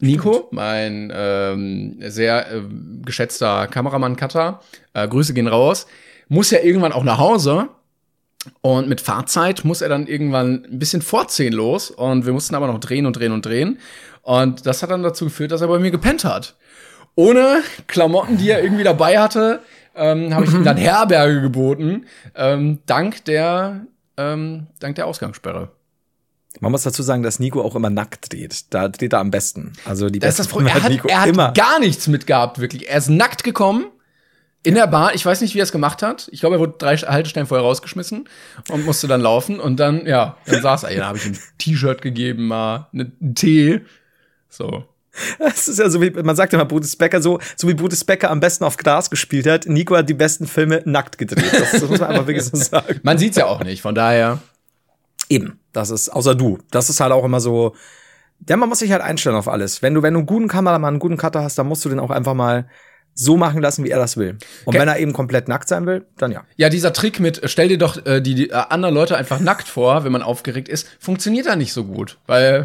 Nico, mein ähm, sehr äh, geschätzter Kameramann Cutter, äh, Grüße gehen raus, muss ja irgendwann auch nach Hause. Und mit Fahrzeit muss er dann irgendwann ein bisschen vor zehn los. Und wir mussten aber noch drehen und drehen und drehen. Und das hat dann dazu geführt, dass er bei mir gepennt hat. Ohne Klamotten, die er irgendwie dabei hatte, ähm, habe ich ihm dann Herberge geboten. Ähm, dank der, ähm, dank der Ausgangssperre. Man muss dazu sagen, dass Nico auch immer nackt dreht. Da dreht er am besten. Also die das ist das besten Problem. Er hat, Nico er hat immer. gar nichts mitgehabt, wirklich. Er ist nackt gekommen in der Bar. Ich weiß nicht, wie er es gemacht hat. Ich glaube, er wurde drei Haltestellen vorher rausgeschmissen und musste dann laufen. Und dann, ja, dann saß er. Dann habe ich ihm ein T-Shirt gegeben, mal einen Tee. So. Das ist ja so wie, man sagt immer, Brutus Becker so, so wie Brutus Becker am besten auf Gras gespielt hat. Nico hat die besten Filme nackt gedreht. Das, das muss man einfach wirklich so sagen. Man sieht's ja auch nicht, von daher. Eben, das ist, außer du. Das ist halt auch immer so, ja, man muss sich halt einstellen auf alles. Wenn du, wenn du einen guten Kameramann, einen guten Cutter hast, dann musst du den auch einfach mal so machen lassen, wie er das will. Und okay. wenn er eben komplett nackt sein will, dann ja. Ja, dieser Trick mit, stell dir doch äh, die, die äh, anderen Leute einfach nackt vor, wenn man aufgeregt ist, funktioniert da nicht so gut, weil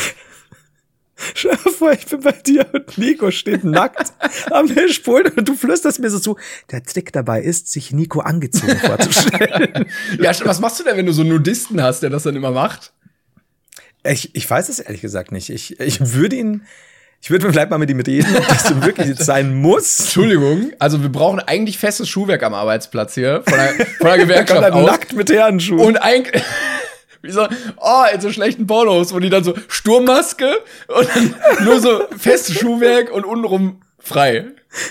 Stell dir vor, ich bin bei dir und Nico steht nackt am Mischpult und du flüsterst mir so zu. Der Trick dabei ist, sich Nico angezogen vorzustellen. Ja, was machst du denn, wenn du so einen Nudisten hast, der das dann immer macht? Ich, ich weiß es ehrlich gesagt nicht. Ich, ich würde ihn, ich würde vielleicht mal mit ihm reden, ob das so wirklich jetzt sein muss. Entschuldigung, also wir brauchen eigentlich festes Schuhwerk am Arbeitsplatz hier, von der, von der Gewerkschaft er kommt aus. Nackt mit Herrenschuhen. Und eigentlich wie so, oh, in so schlechten Pornos, wo die dann so Sturmmaske und dann nur so festes Schuhwerk und untenrum frei.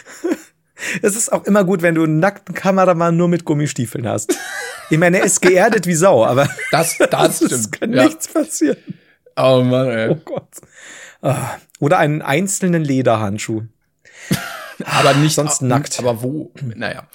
Es ist auch immer gut, wenn du einen nackten Kameramann nur mit Gummistiefeln hast. Ich meine, er ist geerdet wie Sau, aber das, das, das stimmt. kann ja. nichts passieren. Oh Mann, ey. Oh Gott. Oder einen einzelnen Lederhandschuh. Aber nicht sonst ab, nackt. Aber wo? Naja.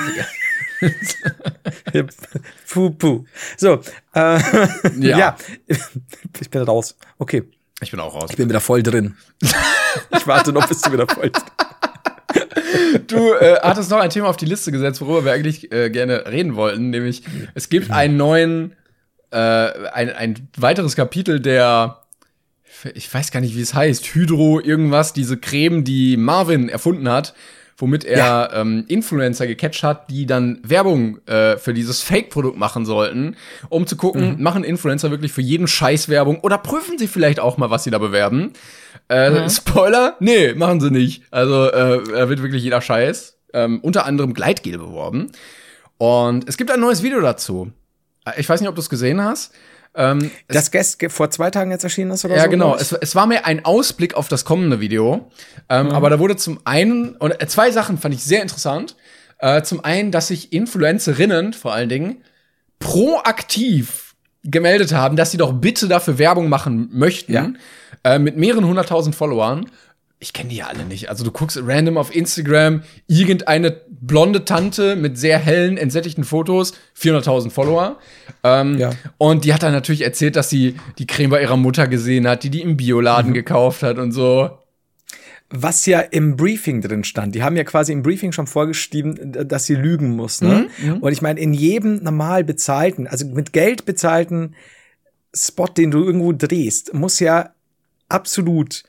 puh, puh. So, äh, ja. ja. Ich bin raus. Okay. Ich bin auch raus. Ich bin wieder voll drin. Ich warte noch, bis du wieder voll drin. Du äh, hattest noch ein Thema auf die Liste gesetzt, worüber wir eigentlich äh, gerne reden wollten, nämlich es gibt einen neuen, äh, ein, ein weiteres Kapitel der, ich weiß gar nicht, wie es heißt, Hydro irgendwas, diese Creme, die Marvin erfunden hat, womit er ja. ähm, Influencer gecatcht hat, die dann Werbung äh, für dieses Fake-Produkt machen sollten, um zu gucken, mhm. machen Influencer wirklich für jeden Scheiß Werbung oder prüfen sie vielleicht auch mal, was sie da bewerben. Äh, mhm. Spoiler? Nee, machen sie nicht. Also äh, da wird wirklich jeder Scheiß, ähm, unter anderem Gleitgel beworben. Und es gibt ein neues Video dazu. Ich weiß nicht, ob du es gesehen hast. Ähm, das gest vor zwei Tagen jetzt erschienen ist oder ja, so? Ja, genau. Es, es war mehr ein Ausblick auf das kommende Video. Ähm, mhm. Aber da wurde zum einen, und äh, zwei Sachen fand ich sehr interessant. Äh, zum einen, dass sich Influencerinnen vor allen Dingen proaktiv gemeldet haben, dass sie doch bitte dafür Werbung machen möchten. Ja. Äh, mit mehreren hunderttausend Followern. Ich kenne die ja alle nicht. Also du guckst random auf Instagram, irgendeine blonde Tante mit sehr hellen, entsättigten Fotos, vierhunderttausend Follower. Ähm, ja. Und die hat dann natürlich erzählt, dass sie die Creme bei ihrer Mutter gesehen hat, die die im Bioladen mhm. gekauft hat und so. Was ja im Briefing drin stand. Die haben ja quasi im Briefing schon vorgeschrieben, dass sie lügen muss. Ne? Mhm. Und ich meine, in jedem normal bezahlten, also mit Geld bezahlten Spot, den du irgendwo drehst, muss ja absolut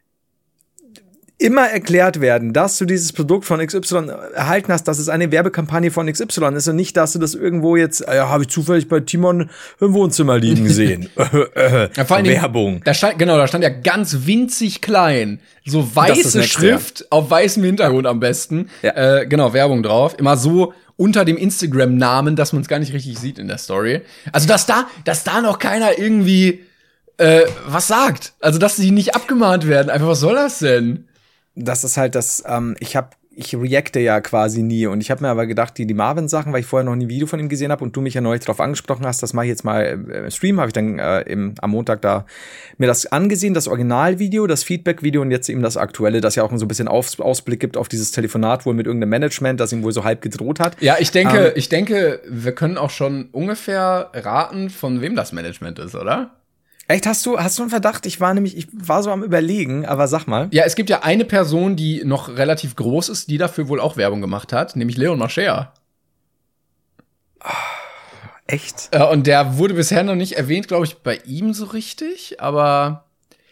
immer erklärt werden, dass du dieses Produkt von X Y erhalten hast, dass es eine Werbekampagne von X Y ist und nicht, dass du das irgendwo jetzt, ja, habe ich zufällig bei Timon im Wohnzimmer liegen sehen. ja, vor allem Werbung. Da stand, genau, da stand ja ganz winzig klein, so weiße Schrift ja. auf weißem Hintergrund am besten. Ja. Äh, genau, Werbung drauf. Immer so unter dem Instagram-Namen, dass man es gar nicht richtig sieht in der Story. Also, dass da, dass da noch keiner irgendwie äh, was sagt. Also, dass die nicht abgemahnt werden. Einfach, was soll das denn? Das ist halt das, ähm, ich hab, ich reacte ja quasi nie und ich habe mir aber gedacht, die, die Marvin-Sachen, weil ich vorher noch nie ein Video von ihm gesehen habe und du mich ja neulich darauf angesprochen hast, das mache ich jetzt mal im Stream, habe ich dann äh, im, am Montag da mir das angesehen, das Originalvideo, das Feedback-Video und jetzt eben das aktuelle, das ja auch so ein bisschen Aus, Ausblick gibt auf dieses Telefonat wohl mit irgendeinem Management, das ihm wohl so halb gedroht hat. Ja, ich denke, ähm, ich denke, wir können auch schon ungefähr raten, von wem das Management ist, oder? Echt, hast du, hast du einen Verdacht? Ich war nämlich, ich war so am Überlegen, aber sag mal. Ja, es gibt ja eine Person, die noch relativ groß ist, die dafür wohl auch Werbung gemacht hat, nämlich Leon Mascher. Oh, echt? Äh, und der wurde bisher noch nicht erwähnt, glaube ich, bei ihm so richtig, aber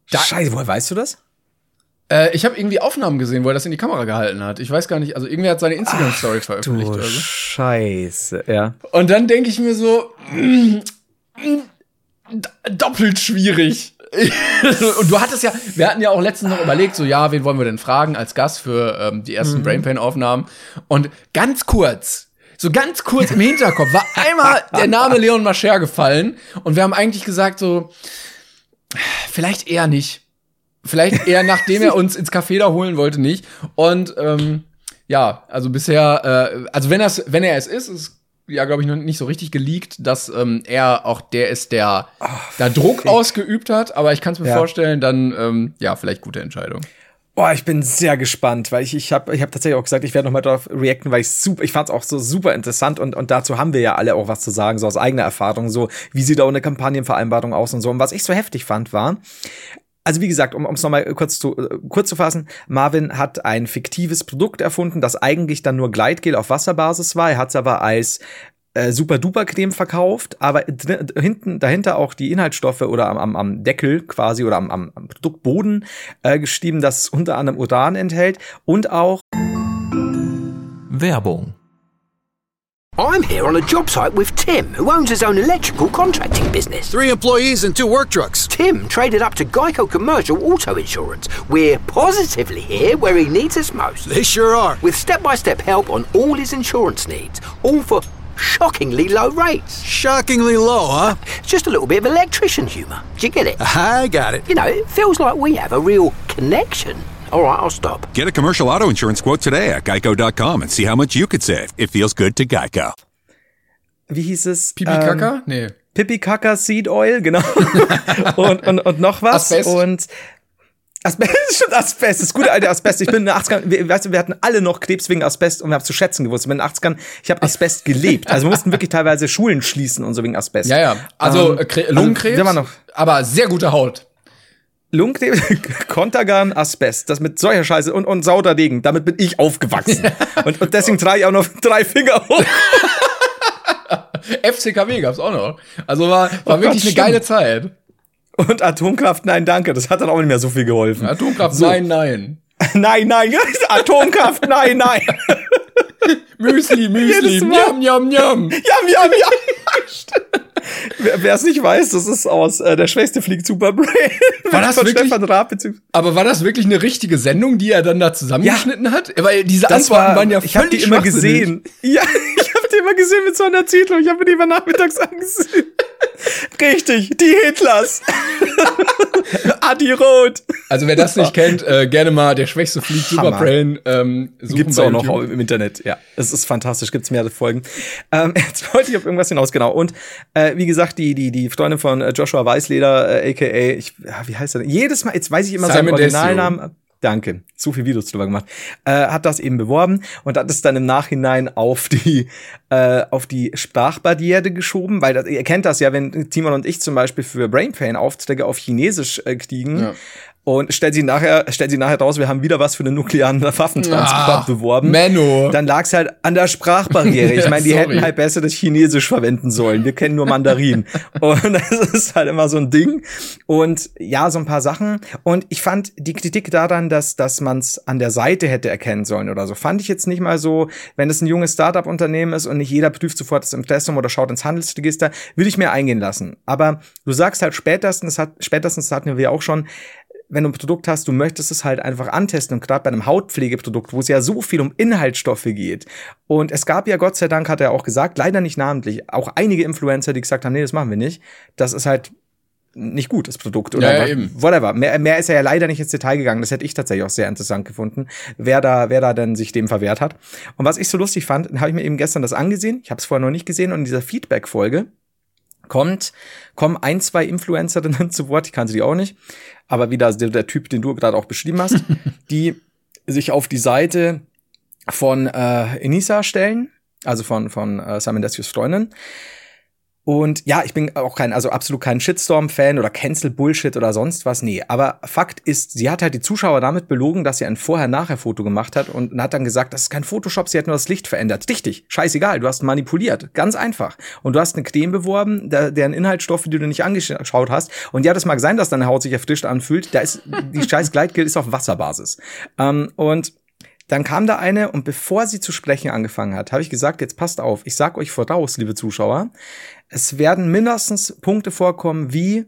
Da, Scheiße, woher weißt du das? Äh, ich habe irgendwie Aufnahmen gesehen, wo er das in die Kamera gehalten hat. Ich weiß gar nicht, also irgendwer hat seine Instagram-Story veröffentlicht. Du oder so. Scheiße, ja. Und dann denke ich mir so, mm, mm, doppelt schwierig. Und du hattest ja, wir hatten ja auch letztens noch überlegt, so ja, wen wollen wir denn fragen als Gast für ähm, die ersten mhm. Brainpain-Aufnahmen. Und ganz kurz, so ganz kurz im Hinterkopf war einmal der Name Leon Mascher gefallen. Und wir haben eigentlich gesagt so, vielleicht eher nicht. Vielleicht eher, nachdem er uns ins Café da holen wollte, nicht. Und ähm, ja, also bisher, äh, also wenn, das, wenn er es ist, ist ja, glaube ich, noch nicht so richtig geleakt, dass ähm, er auch der ist, der oh, da Druck fick. ausgeübt hat. Aber ich kann es mir ja. vorstellen, dann, ähm, ja, vielleicht gute Entscheidung. Boah, ich bin sehr gespannt, weil ich ich habe ich hab tatsächlich auch gesagt, ich werde noch mal darauf reacten, weil ich super, ich fand es auch so super interessant und und dazu haben wir ja alle auch was zu sagen, so aus eigener Erfahrung, so wie sieht auch eine Kampagnenvereinbarung aus und so. Und was ich so heftig fand, war, also wie gesagt, um es nochmal kurz zu, kurz zu fassen, Marvin hat ein fiktives Produkt erfunden, das eigentlich dann nur Gleitgel auf Wasserbasis war. Er hat es aber als äh, Super-Duper-Creme verkauft, aber dr- hinten dahinter auch die Inhaltsstoffe oder am, am, am Deckel quasi oder am, am Produktboden äh, geschrieben, das unter anderem Uran enthält und auch Werbung. I'm here on a job site with Tim, who owns his own electrical contracting business. Three employees and two work trucks. Tim traded up to Geico Commercial Auto Insurance. We're positively here where he needs us most. They sure are. With step-by-step help on all his insurance needs, all for shockingly low rates. Shockingly low, huh? Just a little bit of electrician humour. Do you get it? I got it. You know, it feels like we have a real connection. All right, I'll stop. Get a commercial auto insurance quote today at geico dot com and see how much you could save. It feels good to Geico. Wie hieß es? Pipi Kaka? Ähm, nee. Pipi Kaka Seed Oil, genau. und, und, und noch was. Asbest. Und Asbest, stimmt, Asbest, das gute alte Asbest. Ich bin in den achtzigern, wir, weißt du, wir hatten alle noch Krebs wegen Asbest und wir haben es zu schätzen gewusst. Ich bin in den achtzigern, ich habe Asbest gelebt. Also wir mussten wirklich teilweise Schulen schließen und so wegen Asbest. Ja, ja. Also ähm, Kre- Lungenkrebs, also, noch aber sehr gute Haut. Lungenkrebs, Kontergan, Asbest, das mit solcher Scheiße und, und sauter Degen, damit bin ich aufgewachsen. und, und deswegen trage ich auch noch drei Finger hoch. F C K W gab's auch noch. Also war, war oh wirklich Gott, eine geile Zeit. Und Atomkraft, nein, danke. Das hat dann auch nicht mehr so viel geholfen. Atomkraft, so. nein, nein. nein, nein. Atomkraft, nein, nein. Müsli, Müsli. Njam, njam, njam. Jam, jam, jam. Wer es nicht weiß, das ist aus äh, Der Schwächste fliegt Superbrain. War das wirklich? Stefan Raab, aber war das wirklich eine richtige Sendung, die er dann da zusammengeschnitten ja. hat? Weil diese das Antworten war, waren ja ich hab die immer gesehen. Ja, ich habe die immer gesehen mit so einer Titel. Ich habe mir die immer nachmittags angesehen. Richtig, die Hitlers. Adi Roth. Also wer das nicht kennt, äh, gerne mal Der Schwächste fliegt Superbrain ähm, suchen. Gibt's auch noch im Internet. Ja, es ist fantastisch. Gibt's mehrere Folgen. Ähm, jetzt wollte ich auf irgendwas hinaus, genau. Und äh, wie gesagt, die die die Freundin von äh, Joshua Weißleder, äh, aka ich, ja, wie heißt er denn? Jedes Mal, jetzt weiß ich immer Simon seinen Originalnamen. Danke, so viel Videos drüber gemacht. Äh, hat das eben beworben und hat es dann im Nachhinein auf die äh, auf die Sprachbarriere geschoben, weil das, ihr kennt das ja, wenn Timon und ich zum Beispiel für Brainpain Aufträge auf Chinesisch äh, kriegen. Ja. Und stellt sie nachher, stellt sie nachher raus, wir haben wieder was für den nuklearen Waffentransport ah, beworben. Menno. Dann lag's halt an der Sprachbarriere. Ich meine, die ja, hätten halt besser das Chinesisch verwenden sollen. Wir kennen nur Mandarin. Und das ist halt immer so ein Ding. Und ja, so ein paar Sachen. Und ich fand die Kritik daran, dass, dass man's an der Seite hätte erkennen sollen oder so, fand ich jetzt nicht mal so, wenn es ein junges Startup-Unternehmen ist und nicht jeder prüft sofort das Impressum oder schaut ins Handelsregister, würde ich mir eingehen lassen. Aber du sagst halt spätestens, das hat, spätestens das hatten wir auch schon, wenn du ein Produkt hast, du möchtest es halt einfach antesten und gerade bei einem Hautpflegeprodukt, wo es ja so viel um Inhaltsstoffe geht. Und es gab ja, Gott sei Dank, hat er auch gesagt, leider nicht namentlich, auch einige Influencer, die gesagt haben, nee, das machen wir nicht. Das ist halt nicht gut, das Produkt. Oder ja, ja, eben. Whatever. Mehr, mehr ist er ja leider nicht ins Detail gegangen. Das hätte ich tatsächlich auch sehr interessant gefunden, wer da, wer da denn sich dem verwehrt hat. Und was ich so lustig fand, habe ich mir eben gestern das angesehen. Ich habe es vorher noch nicht gesehen. Und in dieser Feedback-Folge kommt, kommen ein, zwei Influencerinnen zu Wort, ich kannte die auch nicht, aber wieder der, der Typ, den du gerade auch beschrieben hast, die sich auf die Seite von äh, Enisa stellen, also von von äh, Simon Deschius Freundin, Und ja, ich bin auch kein, also absolut kein Shitstorm-Fan oder Cancel-Bullshit oder sonst was, nee. Aber Fakt ist, sie hat halt die Zuschauer damit belogen, dass sie ein Vorher-Nachher-Foto gemacht hat und hat dann gesagt, das ist kein Photoshop, sie hat nur das Licht verändert. Richtig, scheißegal, du hast manipuliert, ganz einfach. Und du hast eine Creme beworben, der, deren Inhaltsstoffe, die du nicht angeschaut hast. Und ja, das mag sein, dass deine Haut sich erfrischt anfühlt, da ist, die scheiß Gleitgel ist auf Wasserbasis. Ähm, und dann kam da eine und bevor sie zu sprechen angefangen hat, habe ich gesagt, jetzt passt auf, ich sag euch voraus, liebe Zuschauer, es werden mindestens Punkte vorkommen wie,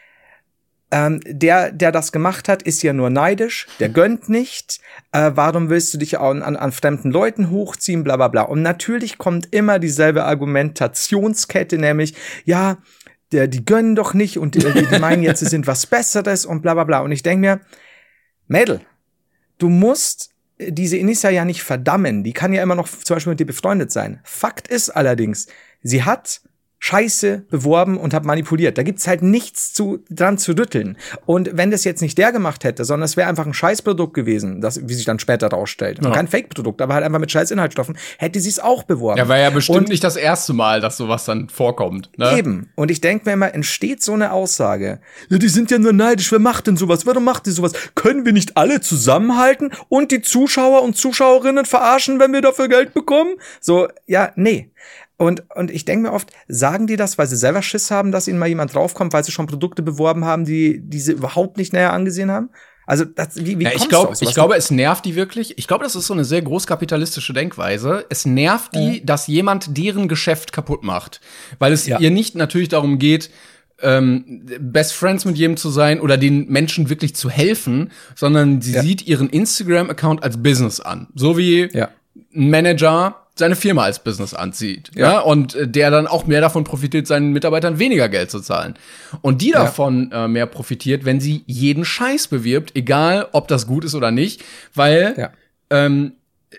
ähm, der, der das gemacht hat, ist ja nur neidisch, der gönnt nicht, äh, warum willst du dich an, an, an fremden Leuten hochziehen, bla bla bla. Und natürlich kommt immer dieselbe Argumentationskette, nämlich, ja, der, die gönnen doch nicht und die, die meinen jetzt, sie sind was Besseres und bla bla bla. Und ich denke mir, Mädel, du musst diese Inissa ja nicht verdammen. Die kann ja immer noch zum Beispiel mit dir befreundet sein. Fakt ist allerdings, sie hat Scheiße beworben und hat manipuliert. Da gibt's halt nichts zu, dran zu rütteln. Und wenn das jetzt nicht der gemacht hätte, sondern es wäre einfach ein Scheißprodukt gewesen, das, wie sich dann später rausstellt. Ja. Kein Fake-Produkt, aber halt einfach mit Scheiß-Inhaltsstoffen, hätte sie es auch beworben. Ja, war ja bestimmt und nicht das erste Mal, dass sowas dann vorkommt. Ne? Eben. Und ich denke mir immer, entsteht so eine Aussage. Ja, die sind ja nur neidisch. Wer macht denn sowas? Warum macht die sowas? Können wir nicht alle zusammenhalten und die Zuschauer und Zuschauerinnen verarschen, wenn wir dafür Geld bekommen? So, ja, nee. Und, und ich denke mir oft, sagen die das, weil sie selber Schiss haben, dass ihnen mal jemand draufkommt, weil sie schon Produkte beworben haben, die, die sie überhaupt nicht näher angesehen haben? Also, das, wie, wie ja, ich glaube, ich glaube, es nervt die wirklich. Ich glaube, das ist so eine sehr großkapitalistische Denkweise. Es nervt die, mhm. dass jemand deren Geschäft kaputt macht. Weil es ja. ihr nicht natürlich darum geht, ähm, Best Friends mit jedem zu sein oder den Menschen wirklich zu helfen, sondern sie ja. sieht ihren Instagram-Account als Business an. So wie ja. ein Manager seine Firma als Business ansieht, ja, ja? Und äh, der dann auch mehr davon profitiert, seinen Mitarbeitern weniger Geld zu zahlen. Und die ja. davon äh, mehr profitiert, wenn sie jeden Scheiß bewirbt, egal ob das gut ist oder nicht, weil ja. ähm,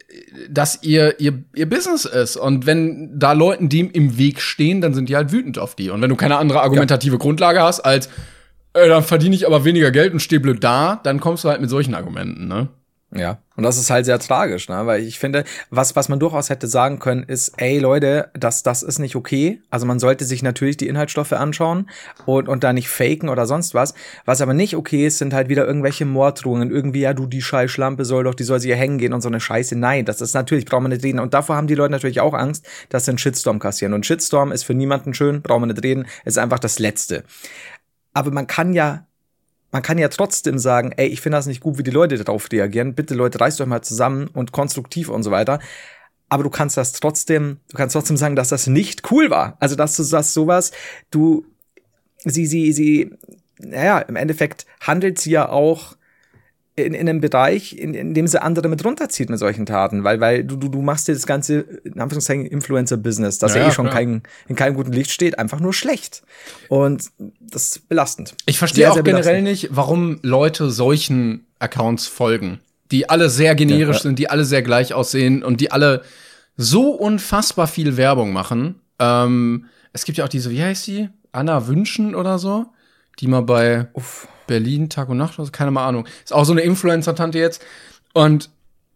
das ihr, ihr, ihr Business ist. Und wenn da Leuten dem im Weg stehen, dann sind die halt wütend auf die. Und wenn du keine andere argumentative ja. Grundlage hast, als äh, dann verdiene ich aber weniger Geld und stehe blöd da, dann kommst du halt mit solchen Argumenten, ne? Ja, und das ist halt sehr tragisch, ne, weil ich finde, was was man durchaus hätte sagen können, ist, ey Leute, das das ist nicht okay. Also man sollte sich natürlich die Inhaltsstoffe anschauen und und da nicht faken oder sonst was. Was aber nicht okay ist, sind halt wieder irgendwelche Morddrohungen, irgendwie, ja, du, die Scheißschlampe soll doch, die soll sich ja hängen gehen und so eine Scheiße. Nein, das ist natürlich, braucht man nicht reden. Und davor haben die Leute natürlich auch Angst, dass sie einen Shitstorm kassieren. Und Shitstorm ist für niemanden schön, braucht man nicht reden, ist einfach das Letzte. Aber man kann ja Man kann ja trotzdem sagen, ey, ich finde das nicht gut, wie die Leute darauf reagieren. Bitte, Leute, reißt euch mal zusammen und konstruktiv und so weiter. Aber du kannst das trotzdem, du kannst trotzdem sagen, dass das nicht cool war. Also, dass du sagst, sowas, du, sie, sie, sie, naja, im Endeffekt handelt sie ja auch in, in einem Bereich, in, in dem sie andere mit runterzieht mit solchen Taten, weil, weil du, du, du machst dir das ganze, in Anführungszeichen, Influencer-Business, das ja, ja eh schon kein, in keinem guten Licht steht, einfach nur schlecht. Und das ist belastend. Ich verstehe sehr, auch sehr generell nicht, warum Leute solchen Accounts folgen, die alle sehr generisch ja, ja. sind, die alle sehr gleich aussehen und die alle so unfassbar viel Werbung machen. Ähm, es gibt ja auch diese, wie heißt die? Anna Wünschen oder so, die mal bei Uff. Berlin Tag und Nacht, also keine Ahnung. Ist auch so eine Influencer-Tante jetzt. Und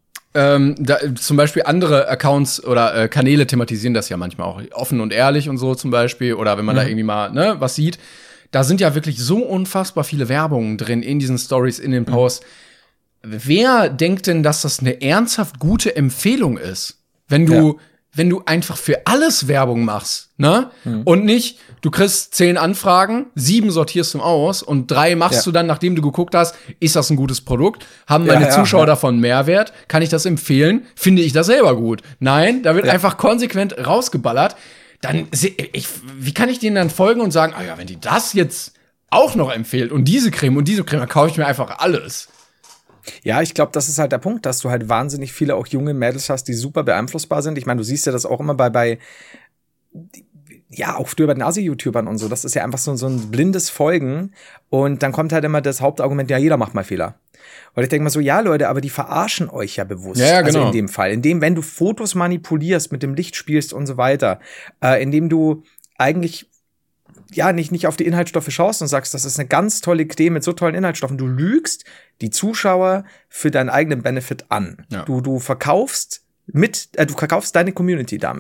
ähm, da, zum Beispiel andere Accounts oder äh, Kanäle thematisieren das ja manchmal auch offen und ehrlich und so zum Beispiel. Oder wenn man mhm. da irgendwie mal ne, was sieht. Da sind ja wirklich so unfassbar viele Werbungen drin in diesen Stories, in den Posts. Mhm. Wer denkt denn, dass das eine ernsthaft gute Empfehlung ist? Wenn du, ja. wenn du einfach für alles Werbung machst, ne? Mhm. Und nicht, du kriegst zehn Anfragen, sieben sortierst du aus und drei machst ja. du dann, nachdem du geguckt hast, ist das ein gutes Produkt? Haben meine ja, ja, Zuschauer ja. davon Mehrwert? Kann ich das empfehlen? Finde ich das selber gut? Nein, da wird ja. einfach konsequent rausgeballert. Dann, ich, wie kann ich denen dann folgen und sagen, ah ja, wenn die das jetzt auch noch empfiehlt und diese Creme und diese Creme, dann kaufe ich mir einfach alles. Ja, ich glaube, das ist halt der Punkt, dass du halt wahnsinnig viele auch junge Mädels hast, die super beeinflussbar sind. Ich meine, du siehst ja das auch immer bei, bei ja, auch früher bei den Asi-YouTubern und so. Das ist ja einfach so, so ein blindes Folgen. Und dann kommt halt immer das Hauptargument, ja, jeder macht mal Fehler. Und ich denke mal so, ja, Leute, aber die verarschen euch ja bewusst. Ja, ja, genau. Also in dem Fall. Indem, wenn du Fotos manipulierst, mit dem Licht spielst und so weiter, äh, indem du eigentlich ja, nicht, nicht auf die Inhaltsstoffe schaust und sagst, das ist eine ganz tolle Creme mit so tollen Inhaltsstoffen. Du lügst die Zuschauer für deinen eigenen Benefit an. Ja. Du, du verkaufst mit, äh, du verkaufst deine Community damit.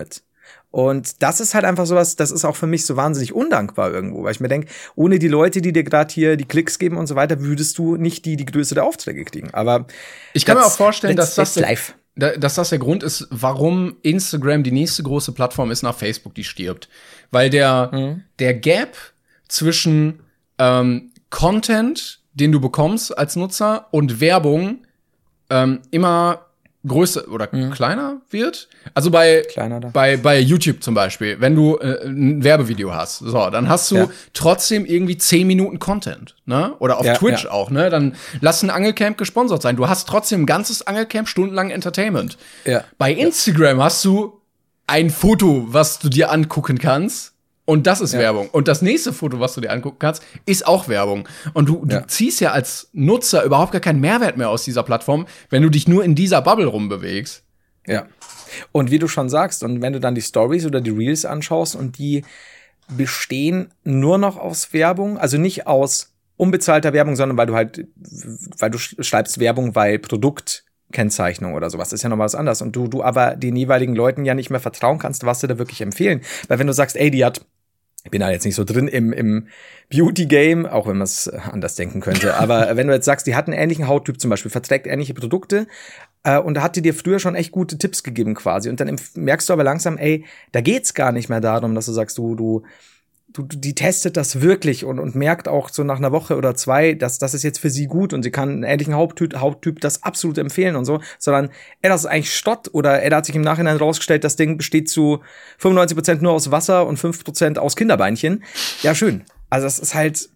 Und das ist halt einfach sowas, das ist auch für mich so wahnsinnig undankbar irgendwo, weil ich mir denke, ohne die Leute, die dir gerade hier die Klicks geben und so weiter, würdest du nicht die die Größe der Aufträge kriegen. Aber ich kann mir auch vorstellen, dass das, live. Der, dass das der Grund ist, warum Instagram die nächste große Plattform ist nach Facebook, die stirbt. Weil der, mhm. der Gap zwischen ähm, Content, den du bekommst als Nutzer, und Werbung ähm, immer größer oder mhm. kleiner wird. Also bei, kleiner da. bei, bei YouTube zum Beispiel, wenn du äh, ein Werbevideo hast, so, dann hast du ja. trotzdem irgendwie zehn Minuten Content, ne? Oder auf ja, Twitch ja. auch, ne? Dann lass ein Angelcamp gesponsert sein. Du hast trotzdem ein ganzes Angelcamp stundenlang Entertainment. Ja. Bei Instagram ja. hast du ein Foto, was du dir angucken kannst. Und das ist ja. Werbung. Und das nächste Foto, was du dir angucken kannst, ist auch Werbung. Und du, ja. du ziehst ja als Nutzer überhaupt gar keinen Mehrwert mehr aus dieser Plattform, wenn du dich nur in dieser Bubble rumbewegst. Ja. Und wie du schon sagst, und wenn du dann die Stories oder die Reels anschaust und die bestehen nur noch aus Werbung, also nicht aus unbezahlter Werbung, sondern weil du halt, weil du schreibst Werbung, weil Produkt Kennzeichnung oder sowas, ist ja nochmal was anderes. Und du, du aber den jeweiligen Leuten ja nicht mehr vertrauen kannst, was sie da wirklich empfehlen. Weil wenn du sagst, ey, die hat, ich bin da jetzt nicht so drin im, im Beauty-Game, auch wenn man es anders denken könnte, aber wenn du jetzt sagst, die hat einen ähnlichen Hauttyp zum Beispiel, verträgt ähnliche Produkte, äh, und da hat die dir früher schon echt gute Tipps gegeben quasi. Und dann merkst du aber langsam, ey, da geht's gar nicht mehr darum, dass du sagst, du, du, Du, die testet das wirklich und, und merkt auch so nach einer Woche oder zwei, dass das ist jetzt für sie gut und sie kann einen ähnlichen Hauttyp, Hauttyp das absolut empfehlen und so, sondern ey, das ist eigentlich Stott oder ey, da hat sich im Nachhinein rausgestellt, das Ding besteht zu fünfundneunzig Prozent nur aus Wasser und fünf Prozent aus Kinderbeinchen. Ja, schön. Also das ist halt,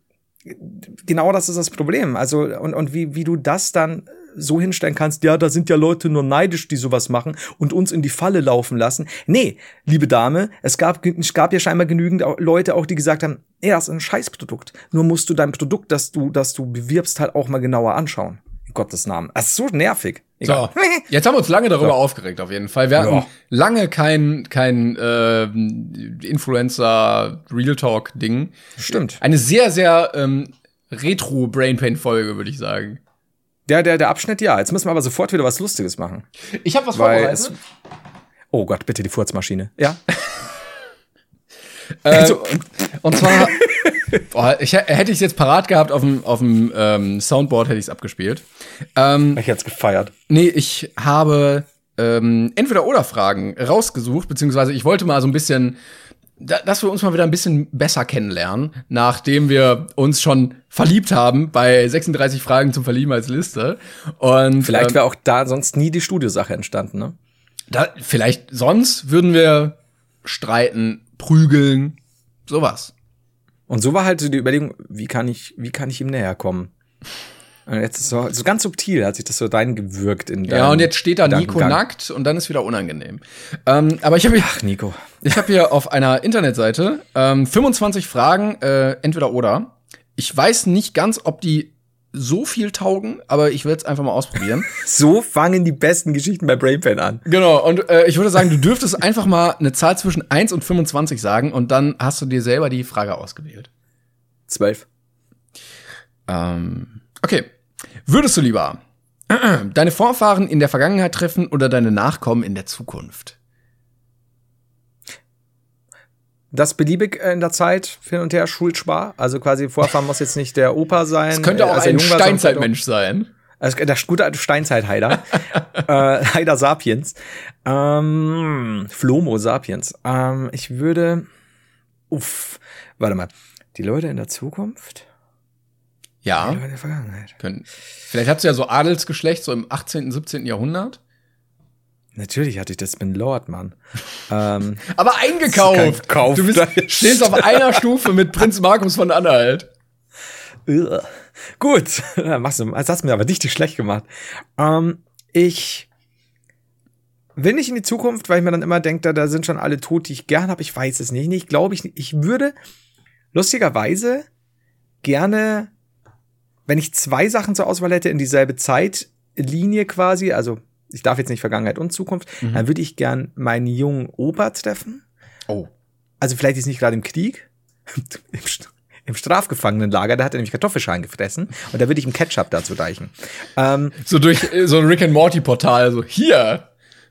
genau das ist das Problem. Also und, und wie, wie du das dann so hinstellen kannst, ja, da sind ja Leute nur neidisch, die sowas machen und uns in die Falle laufen lassen. Nee, liebe Dame, es gab, es gab ja scheinbar genügend Leute auch, die gesagt haben, nee, das ist ein Scheißprodukt. Nur musst du dein Produkt, das du, das du bewirbst, halt auch mal genauer anschauen. In Gottes Namen. Das ist so nervig. Egal. So, jetzt haben wir uns lange darüber so. aufgeregt, auf jeden Fall. Wir hatten ja. lange kein, kein äh, Influencer-Real-Talk-Ding. Stimmt. Eine sehr, sehr ähm, Retro-Brainpain-Folge, würde ich sagen. Der, der, der Abschnitt, ja. Jetzt müssen wir aber sofort wieder was Lustiges machen. Ich habe was vorbereitet. Es, oh Gott, bitte die Furzmaschine. Ja. äh, also, und, und zwar, boah, ich, hätte ich es jetzt parat gehabt auf dem, auf dem ähm, Soundboard, hätte ich es abgespielt. Ähm, ich hätte es gefeiert. Nee, ich habe ähm, Entweder-Oder-Fragen rausgesucht, beziehungsweise ich wollte mal so ein bisschen, dass wir uns mal wieder ein bisschen besser kennenlernen, nachdem wir uns schon verliebt haben bei sechsunddreißig Fragen zum Verlieben als Liste. Und vielleicht wäre auch da sonst nie die Studiosache entstanden, ne? Da, vielleicht sonst würden wir streiten, prügeln, sowas. Und so war halt so die Überlegung, wie kann ich, wie kann ich ihm näher kommen? Und jetzt ist so, so ganz subtil hat sich das so reingewirkt in deinem Ja, und jetzt steht da Nico nackt und dann ist wieder unangenehm. Ähm, aber ich habe hier, Ach, Nico. Ich habe hier auf einer Internetseite ähm, fünfundzwanzig Fragen, äh, entweder oder. Ich weiß nicht ganz, ob die so viel taugen, aber ich will es einfach mal ausprobieren. So fangen die besten Geschichten bei Brainpain an. Genau, und äh, ich würde sagen, du dürftest einfach mal eine Zahl zwischen eins und fünfundzwanzig sagen und dann hast du dir selber die Frage ausgewählt. zwölf. Ähm, okay. Würdest du lieber deine Vorfahren in der Vergangenheit treffen oder deine Nachkommen in der Zukunft? Das beliebig in der Zeit hin und her schulspar. Also quasi Vorfahren muss jetzt nicht der Opa sein. Es könnte auch also ein Steinzeitmensch sein. Also der gute alte Steinzeit-Heider. äh, Heider Sapiens. Ähm, Flomo Sapiens. Ähm, ich würde uff, warte mal. Die Leute in der Zukunft? Ja. Die Leute in der Vergangenheit. Können. Vielleicht hast du ja so Adelsgeschlecht, so im achtzehnten, siebzehnten Jahrhundert. Natürlich hatte ich das, bin Lord, Mann. ähm, Aber eingekauft. Kauf, du bist, stehst auf einer Stufe mit Prinz Markus von Anhalt. Gut, machst du, das hast du mir aber richtig schlecht gemacht. Ähm, ich will nicht in die Zukunft, weil ich mir dann immer denke, da, da sind schon alle tot, die ich gern habe. Ich weiß es nicht. Ich glaube, ich, ich würde lustigerweise gerne, wenn ich zwei Sachen zur Auswahl hätte in dieselbe Zeitlinie quasi, also ich darf jetzt nicht Vergangenheit und Zukunft, mhm. dann würde ich gern meinen jungen Opa treffen. Oh. Also vielleicht ist nicht gerade im Krieg, im, im Strafgefangenenlager, da hat er nämlich Kartoffelschalen gefressen und da würde ich im Ketchup dazu reichen. Ähm, so durch so ein Rick and Morty Portal, so hier.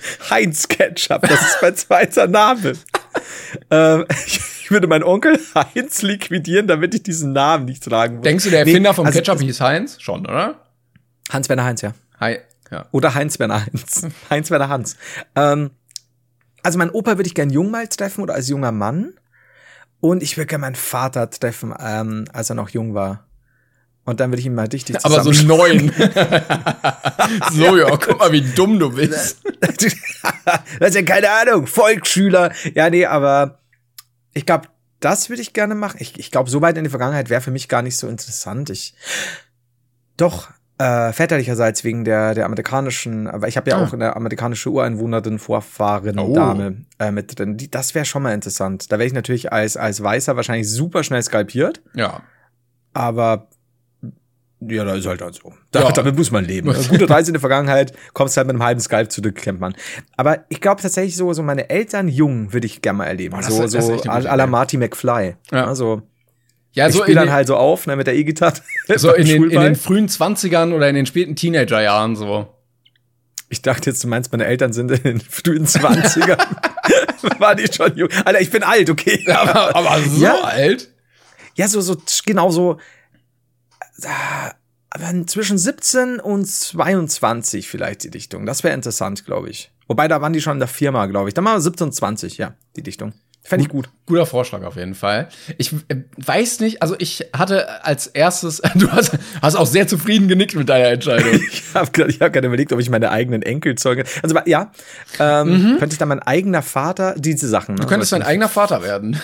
Heinz Ketchup, das ist mein zweiter Name. ähm, ich würde meinen Onkel Heinz liquidieren, damit ich diesen Namen nicht tragen muss. Denkst du, der Erfinder nee, vom also, Ketchup hieß Heinz? Schon, oder? Hans-Werner Heinz, ja. Hi. Ja. Oder Heinz-Werner Heinz. Heinz-Werner Hans. Ähm, also meinen Opa würde ich gern jung mal treffen oder als junger Mann. Und ich würde gerne meinen Vater treffen, ähm, als er noch jung war. Und dann würde ich ihn mal richtig Aber so neun. So, ja, guck mal, wie dumm du bist. Das ist ja keine Ahnung, Volksschüler. Ja, nee, aber ich glaube, das würde ich gerne machen. Ich, ich glaube, so weit in die Vergangenheit wäre für mich gar nicht so interessant. Ich Doch, äh, väterlicherseits wegen der der amerikanischen, aber ich habe ja Ah. auch eine amerikanische Ureinwohnerin Vorfahren Oh. Dame äh, mit drin. Die, das wäre schon mal interessant. Da wäre ich natürlich als als Weißer wahrscheinlich super schnell skalpiert, Ja. aber ja, da ist halt halt so. Da, Ja. Damit muss man leben. Eine gute Reise in die Vergangenheit, kommst halt mit einem halben Skalp zurück, kennt man. Aber ich glaube tatsächlich so, so meine Eltern jung würde ich gerne mal erleben. Boah, das so ist- das ist so echt eine gute à la Idee. Marty McFly. Ja. Also Ja, ich so, spiele in dann den, halt so auf, ne, mit der E-Gitarre. so beim in, den, in Schulball. den frühen Zwanzigern oder in den späten Teenagerjahren so. Ich dachte jetzt, du meinst, meine Eltern sind in den frühen Zwanzigern. War die schon jung? Alter, ich bin alt, okay. Aber, aber so Ja. alt? Ja, so, so, genau so. äh, Aber zwischen siebzehn und zweiundzwanzig vielleicht die Dichtung. Das wäre interessant, glaube ich. Wobei, da waren die schon in der Firma, glaube ich. Dann machen wir siebzehn und zwanzig, ja, die Dichtung. Fände ich gut. Guter Vorschlag auf jeden Fall. Ich äh, weiß nicht, also ich hatte als erstes, du hast, hast auch sehr zufrieden genickt mit deiner Entscheidung. Ich habe gerade ich hab grad überlegt, ob ich meine eigenen Enkel zeuge. Also, ja, ähm, könnte ich dann mein eigener Vater, diese Sachen. Ne? Du könntest So, dein eigener Vater werden.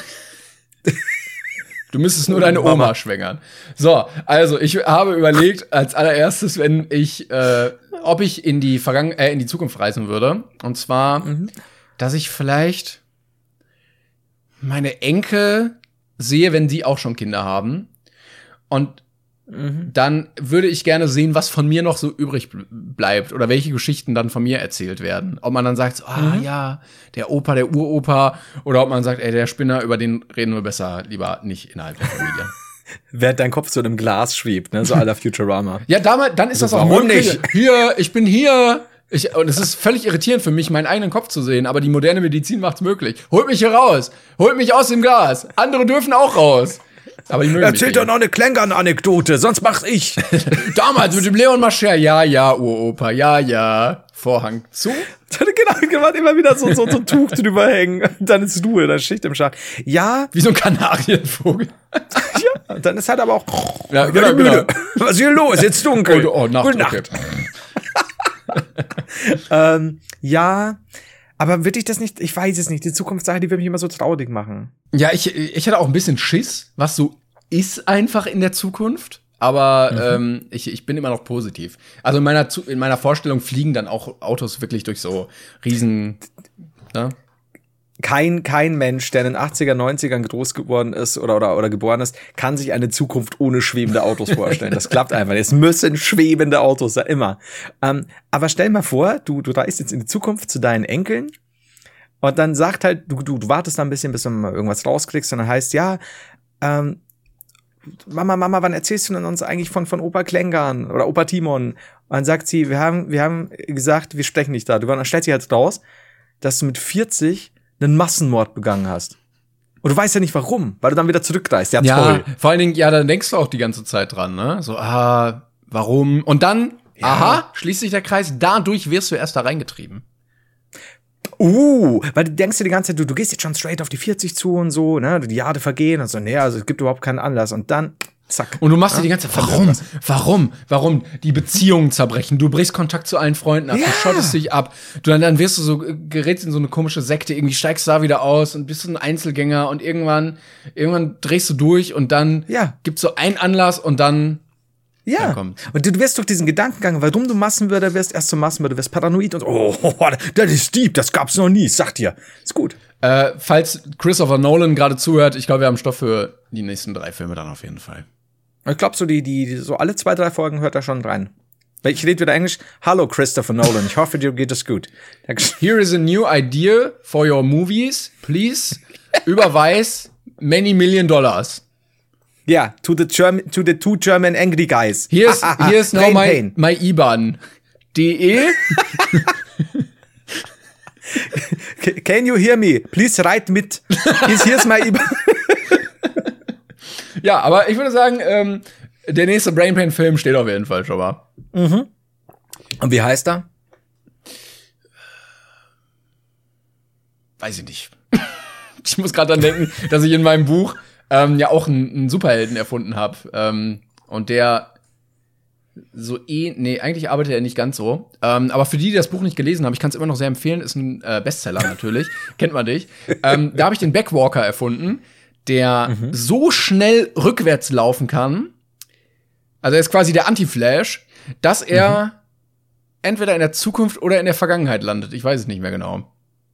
Du müsstest nur deine Oma Mama. schwängern. So, also ich habe überlegt, als allererstes, wenn ich, äh, ob ich in die Vergangen äh, in die Zukunft reisen würde. Und zwar, dass ich vielleicht meine Enkel sehe, wenn die auch schon Kinder haben. Und dann würde ich gerne sehen, was von mir noch so übrig bl- bleibt oder welche Geschichten dann von mir erzählt werden. Ob man dann sagt, so, ah ja, der Opa, der Uropa, oder ob man sagt, ey, der Spinner, über den reden wir besser lieber nicht innerhalb der Familie. während dein Kopf so in einem Glas schwebt, ne, so à la Futurama. Ja, damals, dann ist das auch warum möglich. nicht? Hier, ich bin hier. Ich, und es ist völlig irritierend für mich, meinen eigenen Kopf zu sehen, aber die moderne Medizin macht's möglich. Holt mich hier raus. Holt mich aus dem Glas. Andere dürfen auch raus. Aber die mögen mich Erzähl nicht. doch noch eine Klängern-Anekdote, sonst mach's ich. Damals mit dem Leon Mascher. Ja, ja, Uropa. Ja, ja. Vorhang zu. Genau, gemacht, immer wieder so, so, so ein Tuch drüber hängen. Und dann ist Ruhe, dann Schicht im Schacht. Ja, Wie so ein Kanarienvogel. ja, dann ist halt aber auch. Ja, Ich bin genau, müde. genau. Was ist hier los? Jetzt dunkel. Oh, oh, Nacht, Gute okay. Nacht. Ähm, ja, aber würde ich das nicht, ich weiß es nicht, die Zukunftssache, die würde mich immer so traurig machen. Ja, ich, ich hätte auch ein bisschen Schiss, was so ist einfach in der Zukunft. Aber ähm, ich, ich bin immer noch positiv. Also in meiner, Zu- in meiner Vorstellung fliegen dann auch Autos wirklich durch so riesen. Ne? Kein, kein Mensch, der in den achtziger, neunzigern groß geworden ist oder, oder, oder geboren ist, kann sich eine Zukunft ohne schwebende Autos vorstellen. Das klappt einfach nicht. Es müssen schwebende Autos sein, immer. Ähm, aber stell mal vor, du, du reist jetzt in die Zukunft zu deinen Enkeln und dann sagt halt, du, du, du wartest da ein bisschen, bis du mal irgendwas rauskriegst und dann heißt, ja, ähm, Mama, Mama, wann erzählst du denn uns eigentlich von, von Opa Klängern oder Opa Timon? Und dann sagt sie, wir haben, wir haben gesagt, wir sprechen nicht darüber. Und dann stellt sie halt raus, dass du mit vierzig einen Massenmord begangen hast. Und du weißt ja nicht warum, weil du dann wieder zurückreist. Ja, Ja, toll. vor allen Dingen, ja, dann denkst du auch die ganze Zeit dran, ne? So, ah, warum? Und dann, aha, schließt sich der Kreis, dadurch wirst du erst da reingetrieben. Uh, weil du denkst dir die ganze Zeit, du, du gehst jetzt schon straight auf die vierzig zu und so, ne? Die Jahre vergehen und so, nee, also es gibt überhaupt keinen Anlass. Und dann, zack. Und du machst dir die ganze Zeit, warum? Warum? Warum? Die Beziehungen zerbrechen. Du brichst Kontakt zu allen Freunden ab, Ja. du schottest dich ab. Du, dann, dann wirst du so, gerätst in so eine komische Sekte, irgendwie steigst da wieder aus und bist so ein Einzelgänger und irgendwann, irgendwann drehst du durch und dann Ja. gibt's so einen Anlass und dann, Ja, Dann kommt's. und du, du wirst durch diesen Gedankengang, warum du Massenmörder wirst, erst zum Massenmörder, wirst paranoid und oh, das ist deep, das gab's noch nie, sag dir. Ist gut. äh, falls Christopher Nolan gerade zuhört, ich glaube, wir haben Stoff für die nächsten drei Filme dann auf jeden Fall. Ich glaube, so die, die, so alle zwei, drei Folgen hört er schon rein. Weil ich rede wieder Englisch. Hallo Christopher Nolan, ich hoffe, dir geht es gut. Here is a new idea for your movies. Please überweis many million dollars. Ja, to the German, to the two German angry guys. Here's, here's now Pain, my, pain. my I B A N. D E Can you hear me? Please write mit. Here's, here's my e Ja, aber ich würde sagen, ähm, der nächste Brain Pain Film steht auf jeden Fall schon mal. Mhm. Und wie heißt er? Weiß ich nicht. Ich muss gerade dran denken, dass ich in meinem Buch ähm, ja auch einen, einen Superhelden erfunden habe. Ähm, und der so eh, nee, eigentlich arbeitet er nicht ganz so. Ähm, aber für die, die das Buch nicht gelesen haben, ich kann es immer noch sehr empfehlen, ist ein äh, Bestseller natürlich, kennt man dich. Ähm, da habe ich den Backwalker erfunden, der mhm. so schnell rückwärts laufen kann, also er ist quasi der Anti-Flash, dass er mhm. entweder in der Zukunft oder in der Vergangenheit landet. Ich weiß es nicht mehr genau.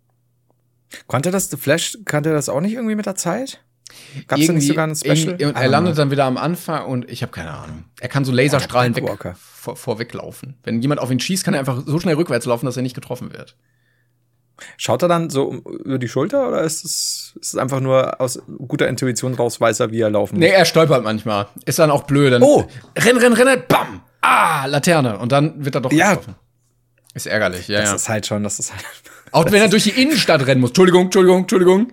Konnte das, The Flash, kannte das auch nicht irgendwie mit der Zeit? Gab es da nicht sogar ein Special? Und er landet dann wieder am Anfang und ich habe keine Ahnung. Er kann so Laserstrahlen weg, vor, vorweglaufen. Wenn jemand auf ihn schießt, kann er einfach so schnell rückwärts laufen, dass er nicht getroffen wird. Schaut er dann so über die Schulter oder ist es, ist es einfach nur aus guter Intuition raus, weiß er, wie er laufen muss? Nee, er stolpert manchmal. Ist dann auch blöd. Dann oh! Renn, renn, renn, bam! Ah, Laterne. Und dann wird er doch ja. getroffen. Ist ärgerlich, ja, das ja. Das ist halt schon, das ist halt. Auch wenn er durch die Innenstadt rennen muss. Entschuldigung, Entschuldigung, Entschuldigung.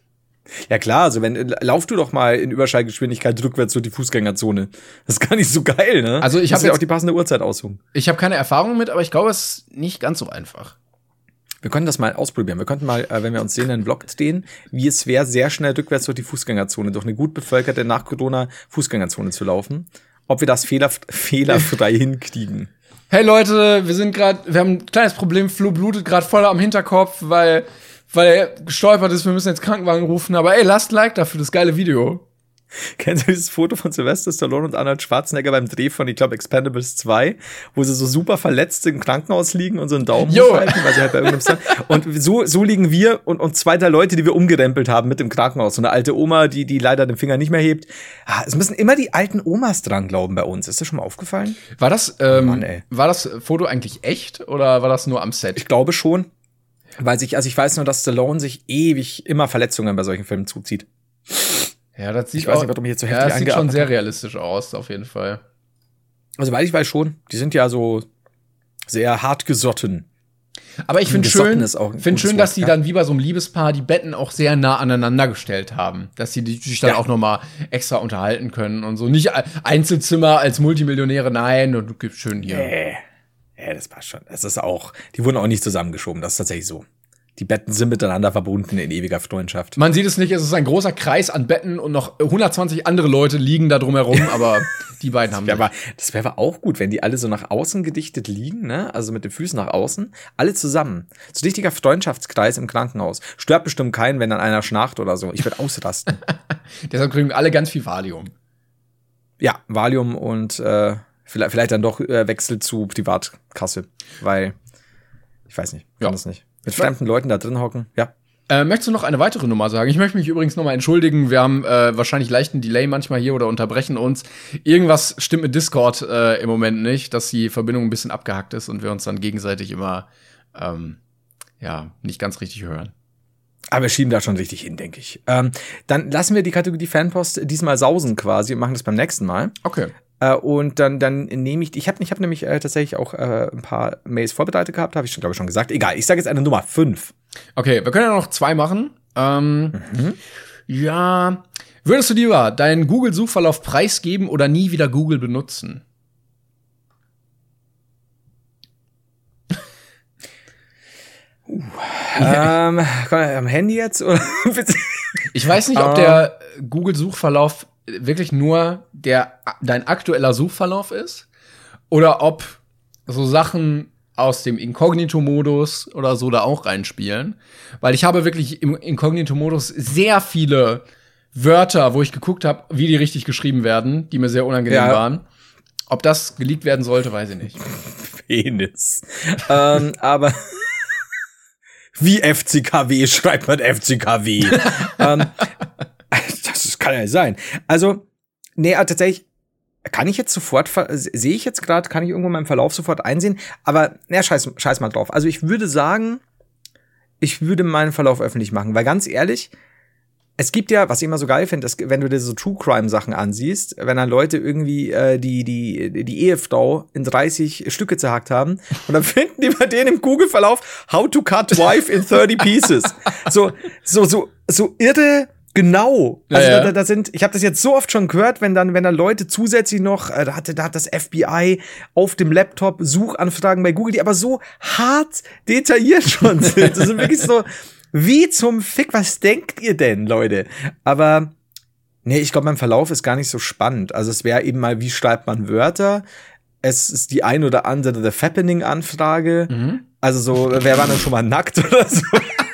Ja klar, also wenn lauf du doch mal in Überschallgeschwindigkeit rückwärts durch die Fußgängerzone. Das ist gar nicht so geil, ne? Also ich habe ja auch die passende Uhrzeit aussuchen. Ich habe keine Erfahrung mit, aber ich glaube, es ist nicht ganz so einfach. Wir können das mal ausprobieren. Wir könnten mal, wenn wir uns sehen, einen Vlog stehen, wie es wäre, sehr schnell rückwärts durch die Fußgängerzone, durch eine gut bevölkerte nach Corona Fußgängerzone zu laufen. Ob wir das fehler, fehlerfrei hinkriegen. Hey Leute, wir sind gerade, wir haben ein kleines Problem, Flo blutet gerade voll am Hinterkopf, weil weil er gestolpert ist, wir müssen jetzt Krankenwagen rufen, aber ey, lasst ein Like dafür, das geile Video. Kennst du dieses Foto von Sylvester Stallone und Arnold Schwarzenegger beim Dreh von, ich glaube, Expendables zwei, wo sie so super verletzt im Krankenhaus liegen und so einen Daumen halten, weil sie halt bei irgendeinem Stand. Und so, so liegen wir und, und zwei, drei Leute, die wir umgerempelt haben mit dem Krankenhaus. So eine alte Oma, die, die leider den Finger nicht mehr hebt. Ah, es müssen immer die alten Omas dran glauben bei uns. Ist das schon mal aufgefallen? War das, ähm, Mann, ey. war das Foto eigentlich echt oder war das nur am Set? Ich glaube schon. Weil sich, also ich weiß nur, dass Stallone sich ewig immer Verletzungen bei solchen Filmen zuzieht. Ja, das sieht ich weiß auch, nicht, warum ich jetzt so ja, heftig das sieht schon sehr habe. realistisch aus, auf jeden Fall. Also weil ich weiß schon, die sind ja so sehr hart gesotten. Aber ich finde schön, auch find schön, dass die dann wie bei so einem Liebespaar die Betten auch sehr nah aneinander gestellt haben. Dass sie sich dann ja. auch noch mal extra unterhalten können und so. Nicht Einzelzimmer als Multimillionäre, nein, und du gibst schön hier. Nee. Ja, das passt schon. Das ist auch, die wurden auch nicht zusammengeschoben, das ist tatsächlich so. Die Betten sind miteinander verbunden in ewiger Freundschaft. Man sieht es nicht, es ist ein großer Kreis an Betten und noch hundertzwanzig andere Leute liegen da drumherum, aber die beiden haben das wäre Das wäre auch gut, wenn die alle so nach außen gedichtet liegen, ne? Also mit den Füßen nach außen, alle zusammen. So ein richtiger Freundschaftskreis im Krankenhaus. Stört bestimmt keinen, wenn dann einer schnarcht oder so. Ich würde ausrasten. Deshalb kriegen alle ganz viel Valium. Ja, Valium und äh, vielleicht, vielleicht dann doch äh, Wechsel zu Privatkasse, weil ich weiß nicht, kann ja. das nicht. Mit fremden Leuten da drin hocken, ja. Äh, möchtest du noch eine weitere Nummer sagen? Ich möchte mich übrigens nochmal entschuldigen. Wir haben äh, wahrscheinlich leichten Delay manchmal hier oder unterbrechen uns. Irgendwas stimmt mit Discord äh, im Moment nicht, dass die Verbindung ein bisschen abgehackt ist und wir uns dann gegenseitig immer ähm, ja nicht ganz richtig hören. Aber wir schieben da schon richtig hin, denke ich. Ähm, dann lassen wir die Kategorie Fanpost diesmal sausen quasi und machen das beim nächsten Mal. Okay. Äh, und dann, dann nehme ich, ich habe ich hab nämlich äh, tatsächlich auch äh, ein paar Mails vorbereitet gehabt, habe ich, glaube ich, schon gesagt. Egal, ich sage jetzt eine Nummer fünf. Okay, wir können ja noch zwei machen. Ähm, mhm. Ja, würdest du lieber deinen Google-Suchverlauf preisgeben oder nie wieder Google benutzen? Uh, ähm, am Handy jetzt? Oder? Ich weiß nicht, ob der Google-Suchverlauf wirklich nur der dein aktueller Suchverlauf ist oder ob so Sachen aus dem Inkognito-Modus oder so da auch reinspielen. Weil ich habe wirklich im Inkognito-Modus sehr viele Wörter, wo ich geguckt habe, wie die richtig geschrieben werden, die mir sehr unangenehm ja. waren. Ob das geleakt werden sollte, weiß ich nicht. Penis. ähm, aber wie F C K W schreibt man F C K W. ähm, das kann ja sein. Also, nee, tatsächlich kann ich jetzt sofort, sehe ich jetzt gerade, kann ich irgendwo in meinem Verlauf sofort einsehen, aber na, scheiß, scheiß mal drauf. Also ich würde sagen, ich würde meinen Verlauf öffentlich machen, weil ganz ehrlich, Es gibt ja, was ich immer so geil finde, ist, wenn du dir so True-Crime-Sachen ansiehst, wenn dann Leute irgendwie äh, die die die Ehefrau in dreißig Stücke zerhackt haben und dann finden die bei denen im Google-Verlauf How to cut wife in thirty pieces. So so so so irre genau. Also ja, ja. Da, da sind, ich habe das jetzt so oft schon gehört, wenn dann wenn dann Leute zusätzlich noch, äh, da hatte da hat das F B I auf dem Laptop Suchanfragen bei Google, die aber so hart detailliert schon sind. Das sind wirklich so wie zum Fick, was denkt ihr denn, Leute? Aber nee, ich glaube, mein Verlauf ist gar nicht so spannend. Also es wäre eben mal, wie schreibt man Wörter? Es ist die ein oder andere The Fappening-Anfrage. Mhm. Also so, wer war denn schon mal nackt oder so?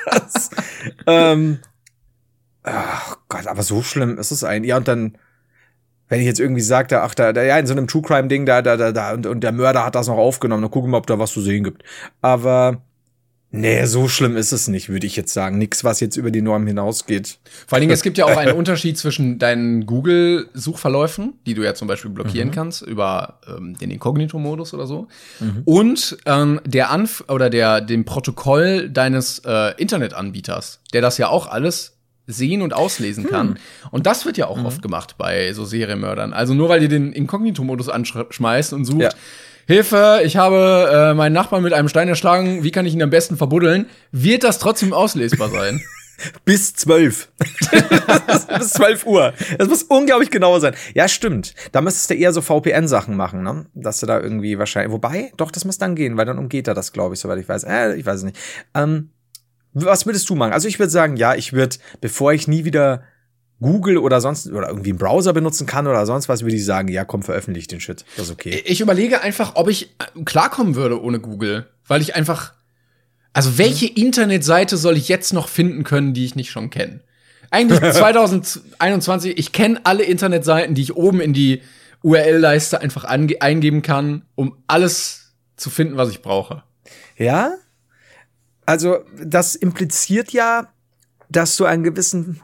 ähm, ach Gott, aber so schlimm ist es eigentlich. Ja, und dann, wenn ich jetzt irgendwie sage, ach, da, da, ja, in so einem True-Crime-Ding, da, da, da, da, und, und der Mörder hat das noch aufgenommen, dann gucken wir, ob da was zu sehen gibt. Aber nee, so schlimm ist es nicht, würde ich jetzt sagen. Nix, was jetzt über die Norm hinausgeht. Vor allen Dingen, es gibt ja auch einen Unterschied zwischen deinen Google-Suchverläufen, die du ja zum Beispiel blockieren mhm. kannst, über ähm, den Inkognito-Modus oder so, mhm. und ähm, der Anf- oder der dem Protokoll deines äh, Internetanbieters, der das ja auch alles sehen und auslesen kann. Hm. Und das wird ja auch mhm. oft gemacht bei so Serienmördern. Also nur weil ihr den Inkognito-Modus anschmeißt und sucht, ja. Hilfe, ich habe äh, meinen Nachbarn mit einem Stein erschlagen, wie kann ich ihn am besten verbuddeln? Wird das trotzdem auslesbar sein? Bis zwölf. Bis zwölf Uhr. Das muss unglaublich genau sein. Ja, stimmt. Da müsstest du eher so V P N-Sachen machen, ne? Dass du da irgendwie wahrscheinlich, wobei, doch, das muss dann gehen, weil dann umgeht er das, glaube ich, soweit ich weiß. Äh, ich weiß es nicht. Ähm, was würdest du machen? Also ich würde sagen, ja, ich würde, bevor ich nie wieder Google oder sonst oder irgendwie einen Browser benutzen kann oder sonst was, würde ich sagen, ja, komm, veröffentlich den Shit. Das ist okay. Ich überlege einfach, ob ich klarkommen würde ohne Google, weil ich einfach, also welche hm. Internetseite soll ich jetzt noch finden können, die ich nicht schon kenne? Eigentlich zwanzig einundzwanzig, ich kenne alle Internetseiten, die ich oben in die U R L-Leiste einfach ange- eingeben kann, um alles zu finden, was ich brauche. Ja? Also, das impliziert ja, dass du einen gewissen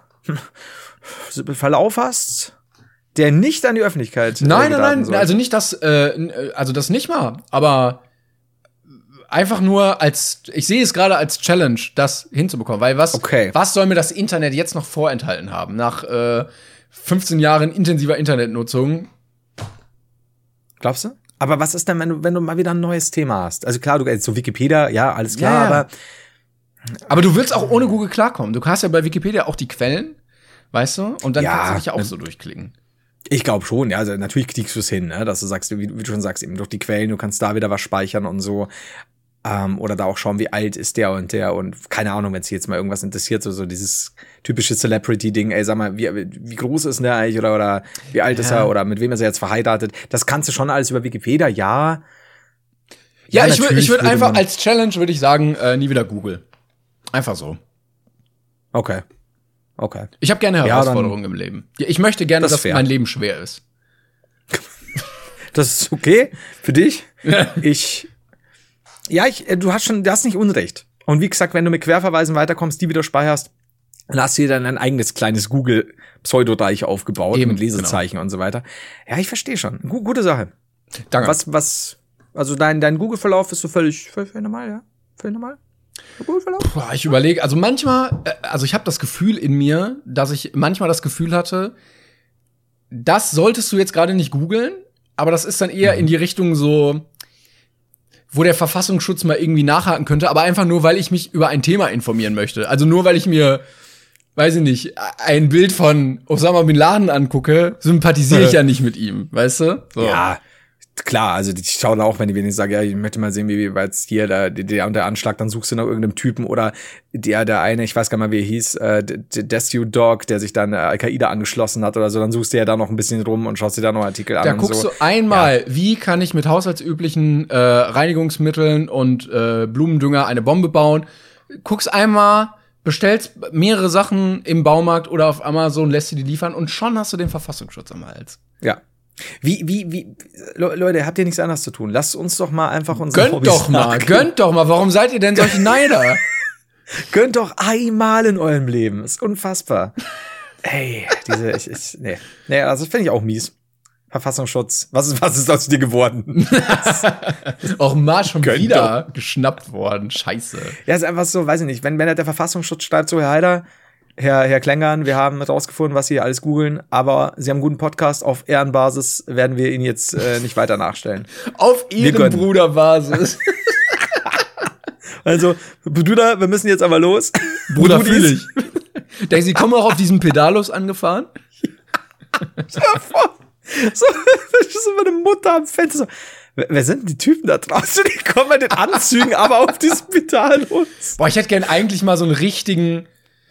Verlauf hast, der nicht an die Öffentlichkeit Nein, nein, nein, soll. Also nicht das, äh, also das nicht mal, aber einfach nur als, ich sehe es gerade als Challenge, das hinzubekommen, weil was, okay. was soll mir das Internet jetzt noch vorenthalten haben, nach äh, fünfzehn Jahren intensiver Internetnutzung? Glaubst du? Aber was ist denn, wenn du, wenn du mal wieder ein neues Thema hast? Also klar, du jetzt so Wikipedia, ja, alles klar, ja, ja. aber aber du willst auch ohne Google klarkommen. Du hast ja bei Wikipedia auch die Quellen, weißt du? Und dann ja, kannst du dich ja auch so durchklicken. Ich glaube schon, ja. Also natürlich kriegst du es hin, ne? Dass du sagst, wie, wie du schon sagst, eben durch die Quellen, du kannst da wieder was speichern und so. Ähm, oder da auch schauen, wie alt ist der und der. Und keine Ahnung, wenn es jetzt mal irgendwas interessiert, so, so dieses typische Celebrity-Ding, ey, sag mal, wie, wie groß ist denn der eigentlich? Oder, oder wie alt ja. ist er? Oder mit wem ist er jetzt verheiratet? Das kannst du schon alles über Wikipedia, ja. Ja, ja ich würde ich würd einfach als Challenge, würde ich sagen, äh, nie wieder Google. Einfach so. Okay. Okay. Ich habe gerne Herausforderungen ja, im Leben. Ich möchte gerne, das dass fair. mein Leben schwer ist. Das ist okay für dich. ich, ja, ich, du hast schon, du hast nicht Unrecht. Und wie gesagt, wenn du mit Querverweisen weiterkommst, die wieder speicherst, dann hast du dir dann ein eigenes kleines Google-Pseudoreich aufgebaut. Eben, mit Lesezeichen genau. und so weiter. Ja, ich verstehe schon. G- gute Sache. Danke. Was, was, also dein, dein Google-Verlauf ist so völlig, völlig normal, ja? Völlig normal? Puh, ich überlege, also manchmal, also ich habe das Gefühl in mir, dass ich manchmal das Gefühl hatte, das solltest du jetzt gerade nicht googeln, aber das ist dann eher mhm. in die Richtung so, wo der Verfassungsschutz mal irgendwie nachhaken könnte, aber einfach nur, weil ich mich über ein Thema informieren möchte. Also nur, weil ich mir, weiß ich nicht, ein Bild von Osama Bin Laden angucke, sympathisiere ich ja nicht mit ihm, weißt du? So. Ja. Klar, also die schauen auch, wenn die wenigstens sagen, ja, ich möchte mal sehen, wie jetzt hier der, der und der Anschlag, dann suchst du nach irgendeinem Typen oder der, der eine, ich weiß gar nicht mal, wie er hieß, äh, Desu Dog, der sich dann äh, Al-Qaida angeschlossen hat oder so, dann suchst du ja da noch ein bisschen rum und schaust dir da noch Artikel an. Da und guckst so. du einmal, ja. wie kann ich mit haushaltsüblichen äh, Reinigungsmitteln und äh, Blumendünger eine Bombe bauen, guckst einmal, bestellst mehrere Sachen im Baumarkt oder auf Amazon, lässt dir die liefern und schon hast du den Verfassungsschutz am Hals. Ja. Wie, wie, wie, Le- Leute, habt ihr nichts anderes zu tun? Lasst uns doch mal einfach unsere Gönnt doch mal, gönnt doch mal. Warum seid ihr denn solche Neider? Gönnt doch einmal in eurem Leben. Ist unfassbar. Ey, diese, ich, ich, nee. Nee, also das finde ich auch mies. Verfassungsschutz. Was ist, was ist aus dir geworden? Auch mal schon Gönnt wieder doch. geschnappt worden. Scheiße. Ja, ist einfach so, weiß ich nicht. Wenn, wenn der Verfassungsschutz schreibt, so, Herr Heider, Herr, Herr Klängern, wir haben rausgefunden, was Sie alles googeln, aber Sie haben einen guten Podcast. Auf Ehrenbasis werden wir ihn jetzt äh, nicht weiter nachstellen. Auf Ehrenbruderbasis. Also, Bruder, wir müssen jetzt aber los. Bruder, fühl ich. Denken Sie, kommen auch auf diesen Pedalos angefahren? So, so meine Mutter am Fenster. So, wer, wer sind die Typen da draußen? Die kommen mit den Anzügen, aber auf diesen Pedalos. Boah, ich hätte gern eigentlich mal so einen richtigen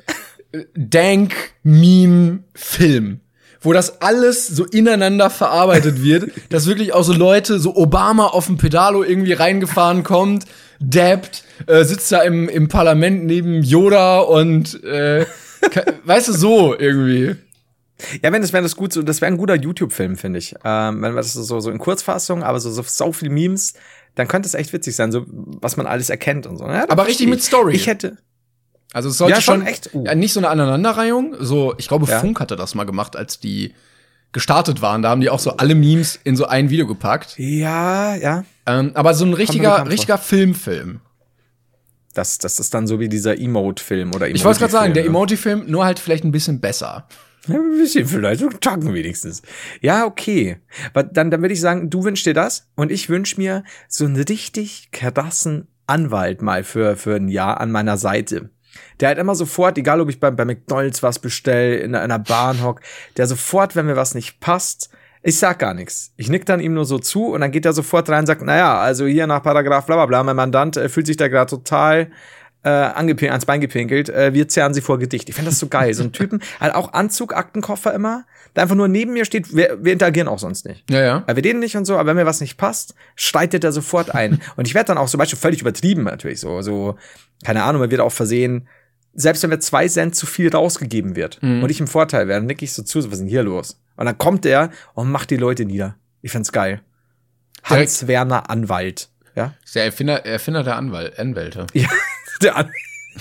Dank-Meme-Film, wo das alles so ineinander verarbeitet wird, dass wirklich auch so Leute, so Obama auf dem Pedalo irgendwie reingefahren kommt, dabbt, äh, sitzt da im, im Parlament neben Yoda und äh, weißt du, so irgendwie. Ja, wenn das wäre das gut, so, das wäre ein guter YouTube-Film, finde ich. Ähm, wenn wir das so, so in Kurzfassung, aber so, so, so viel Memes, dann könnte es echt witzig sein, so was man alles erkennt und so. Ja, aber richtig mit Story. Ich hätte. Also es sollte ja, schon, schon echt. Uh. Ja, nicht so eine Aneinanderreihung. So, ich glaube, ja. Funk hatte das mal gemacht, als die gestartet waren. Da haben die auch so alle Memes in so ein Video gepackt. Ja, ja. Ähm, aber so ein richtiger, richtiger Filmfilm. Das, das ist dann so wie dieser Emote-Film oder Emoji-Film. Ich wollte gerade sagen, der Emoji-Film, nur halt vielleicht ein bisschen besser. Ja, ein bisschen vielleicht, so Tacken wenigstens. Ja, okay. Aber dann, dann würde ich sagen, du wünschst dir das und ich wünsch mir so einen richtig krassen Anwalt mal für, für ein Jahr an meiner Seite. Der halt immer sofort, egal ob ich bei, bei McDonald's was bestell, in einer Bahn hock, der sofort, wenn mir was nicht passt, ich sag gar nichts. Ich nick dann ihm nur so zu und dann geht er sofort rein und sagt, naja, also hier nach Paragraph bla bla bla, mein Mandant äh, fühlt sich da gerade total äh, angepin- ans Bein gepinkelt, äh, wir zerren sie vor Gedicht. Ich finde das so geil. So ein Typen, halt auch Anzug, Aktenkoffer immer, der einfach nur neben mir steht, wir, wir interagieren auch sonst nicht. Ja, ja. Weil wir denen nicht und so, aber wenn mir was nicht passt, schreitet er sofort ein. Und ich werde dann auch zum Beispiel völlig übertrieben natürlich, so, so, keine Ahnung, man wird auch versehen, selbst wenn mir zwei Cent zu viel rausgegeben wird mhm. und ich im Vorteil werde, dann nick ich so zu, so, was ist denn hier los? Und dann kommt der und macht die Leute nieder. Ich find's geil. Hans-Werner Anwalt. Ja? Ist der Erfinder, Erfinder der Anwalt, Anwälte. Ja, der An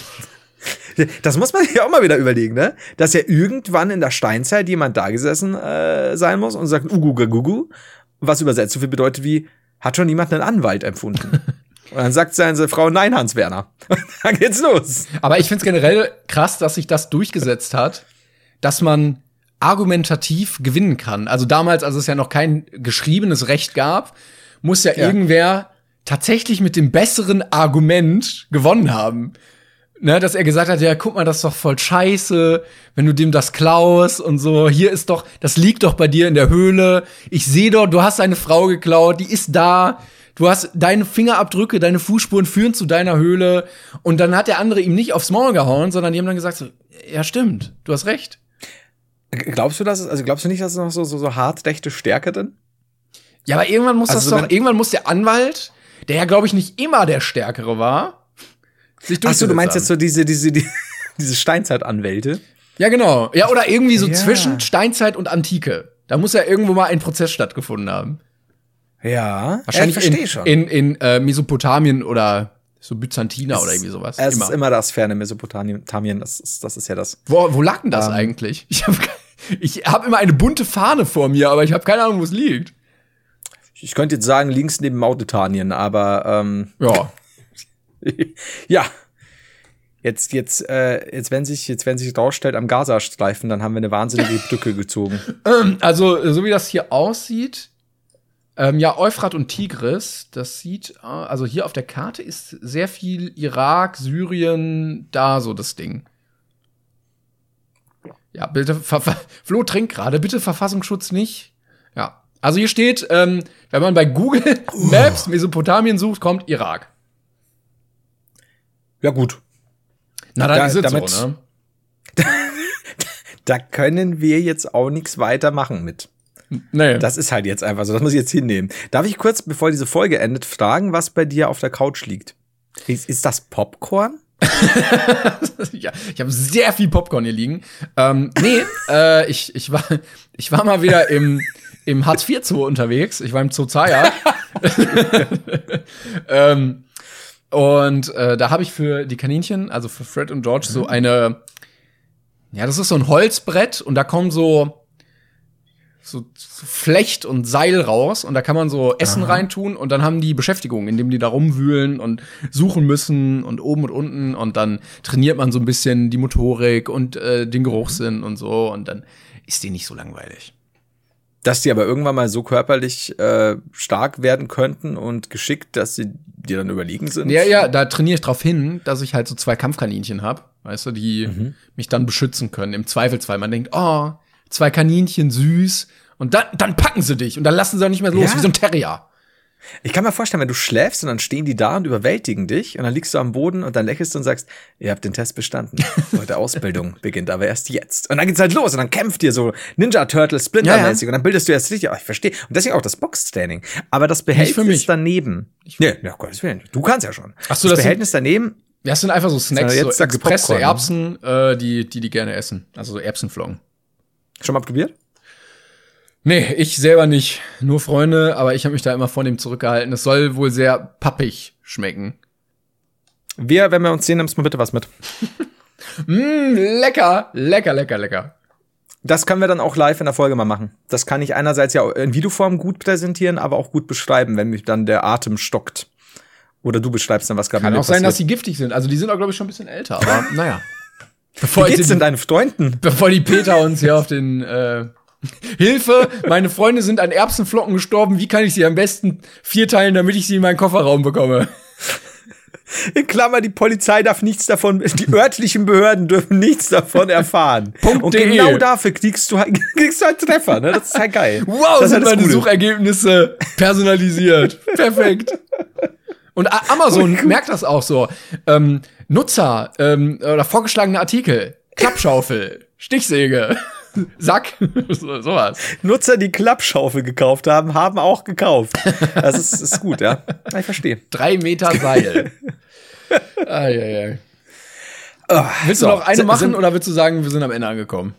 Das muss man sich auch mal wieder überlegen, ne? Dass ja irgendwann in der Steinzeit jemand da gesessen äh, sein muss und sagt, ugu gugu, was übersetzt so viel bedeutet wie, hat schon jemand einen Anwalt empfunden? Und dann sagt seine Frau, nein, Hans-Werner. Dann geht's los. Aber ich find's generell krass, dass sich das durchgesetzt hat, dass man argumentativ gewinnen kann. Also damals, als es ja noch kein geschriebenes Recht gab, muss ja, ja. irgendwer tatsächlich mit dem besseren Argument gewonnen haben. Ne, dass er gesagt hat, ja, guck mal, das ist doch voll scheiße, wenn du dem das klaust und so. Hier ist doch, das liegt doch bei dir in der Höhle. Ich sehe doch, du hast eine Frau geklaut, die ist da. Du hast deine Fingerabdrücke, deine Fußspuren führen zu deiner Höhle. Und dann hat der andere ihm nicht aufs Maul gehauen, sondern die haben dann gesagt so, ja, stimmt, du hast recht. Glaubst du das? Also glaubst du nicht, dass es noch so so, so hart rechte Stärke drin? Ja, aber irgendwann muss also das so doch, irgendwann muss der Anwalt, der ja, glaube ich, nicht immer der Stärkere war, sich durchsetzen. Achso, du meinst jetzt so diese diese die, diese Steinzeitanwälte? Ja, genau. Ja, oder irgendwie so ja. zwischen Steinzeit und Antike. Da muss ja irgendwo mal ein Prozess stattgefunden haben. Ja, wahrscheinlich ja, ich verstehe in, schon. in in äh, Mesopotamien oder so Byzantina es oder irgendwie sowas. Es immer. ist immer das ferne Mesopotamien, das ist das ist ja das. Wo, wo lag denn das um, eigentlich? Ich habe ich hab immer eine bunte Fahne vor mir, aber ich habe keine Ahnung, wo es liegt. Ich könnte jetzt sagen, links neben Mauretanien, aber ähm, ja. ja. Jetzt, jetzt, äh, jetzt, wenn sich, jetzt, wenn sich rausstellt am Gazastreifen, dann haben wir eine wahnsinnige Brücke gezogen. Also, so wie das hier aussieht, ähm, ja, Euphrat und Tigris, das sieht, also hier auf der Karte ist sehr viel Irak, Syrien, da so das Ding. Ja, bitte, Flo trinkt gerade, bitte Verfassungsschutz nicht. Ja, also hier steht, ähm, wenn man bei Google Maps Mesopotamien sucht, kommt Irak. Ja, gut. Na, dann da, ist es damit, so, ne? Da können wir jetzt auch nichts weiter machen mit. Nee. Das ist halt jetzt einfach so, das muss ich jetzt hinnehmen. Darf ich kurz, bevor diese Folge endet, fragen, was bei dir auf der Couch liegt? Ist, ist das Popcorn? Ja, ich habe sehr viel Popcorn hier liegen. Ähm, nee, äh, ich, ich, war, ich war mal wieder im, im Hartz vier Zoo unterwegs. Ich war im Zoo Zaya. ähm, und äh, da habe ich für die Kaninchen, also für Fred und George, so eine, ja, das ist so ein Holzbrett und da kommen so so, so Flecht und Seil raus und da kann man so Essen Aha. reintun und dann haben die Beschäftigung, indem die da rumwühlen und suchen müssen und oben und unten und dann trainiert man so ein bisschen die Motorik und äh, den Geruchssinn und so und dann ist die nicht so langweilig. Dass die aber irgendwann mal so körperlich äh, stark werden könnten und geschickt, dass sie dir dann überlegen sind? Ja, ja, da trainiere ich drauf hin, dass ich halt so zwei Kampfkaninchen hab, weißt du, die mhm. mich dann beschützen können. Im Zweifelsfall. Man denkt, oh, zwei Kaninchen, süß. Und dann, dann packen sie dich und dann lassen sie auch nicht mehr los, ja. wie so ein Terrier. Ich kann mir vorstellen, wenn du schläfst und dann stehen die da und überwältigen dich und dann liegst du am Boden und dann lächelst du und sagst, ihr habt den Test bestanden. Eure Ausbildung beginnt aber erst jetzt. Und dann geht's halt los und dann kämpft ihr so Ninja Turtle Splinter-mäßig ja, ja. und dann bildest du erst richtig. Oh, ich verstehe. Und deswegen auch das Boxtraining. Aber das Behältnis daneben. Nee, ja, Gottes Willen. Du kannst ja schon. Ach so, das, das Behältnis sind, daneben. Ja, das sind einfach so Snacks, jetzt so gepresste Popcorn, Erbsen, äh, die, die die gerne essen. Also so Erbsenflocken. Schon mal probiert? Nee, ich selber nicht. Nur Freunde, aber ich habe mich da immer von dem zurückgehalten. Es soll wohl sehr pappig schmecken. Wir, wenn wir uns sehen, nimmst du mal bitte was mit. mm, lecker, lecker, lecker, lecker. Das können wir dann auch live in der Folge mal machen. Das kann ich einerseits ja in Videoform gut präsentieren, aber auch gut beschreiben, wenn mich dann der Atem stockt. Oder du beschreibst dann, was gerade Kann auch sein, dass sie giftig sind. Also die sind auch, glaube ich, schon ein bisschen älter. Aber naja. Bevor Wie geht's denn deinen Freunden? Bevor die Peter uns hier auf den äh Hilfe, meine Freunde sind an Erbsenflocken gestorben. Wie kann ich sie am besten vierteilen, damit ich sie in meinen Kofferraum bekomme? In Klammer, die Polizei darf nichts davon, die örtlichen Behörden dürfen nichts davon erfahren. Punkt. Und genau dafür kriegst du, kriegst du halt Treffer, ne? Das ist halt geil. Wow, das sind meine Suchergebnisse personalisiert. Perfekt. Und Amazon merkt das auch so. Ähm, Nutzer ähm, oder vorgeschlagene Artikel, Klappschaufel, Stichsäge. Sack, so, sowas. Nutzer, die Klappschaufel gekauft haben, haben auch gekauft. Das ist, ist gut, ja. Ich verstehe. Drei Meter Seil. Eieiei. Oh, willst so, du noch eine sind, machen sind, oder willst du sagen, wir sind am Ende angekommen?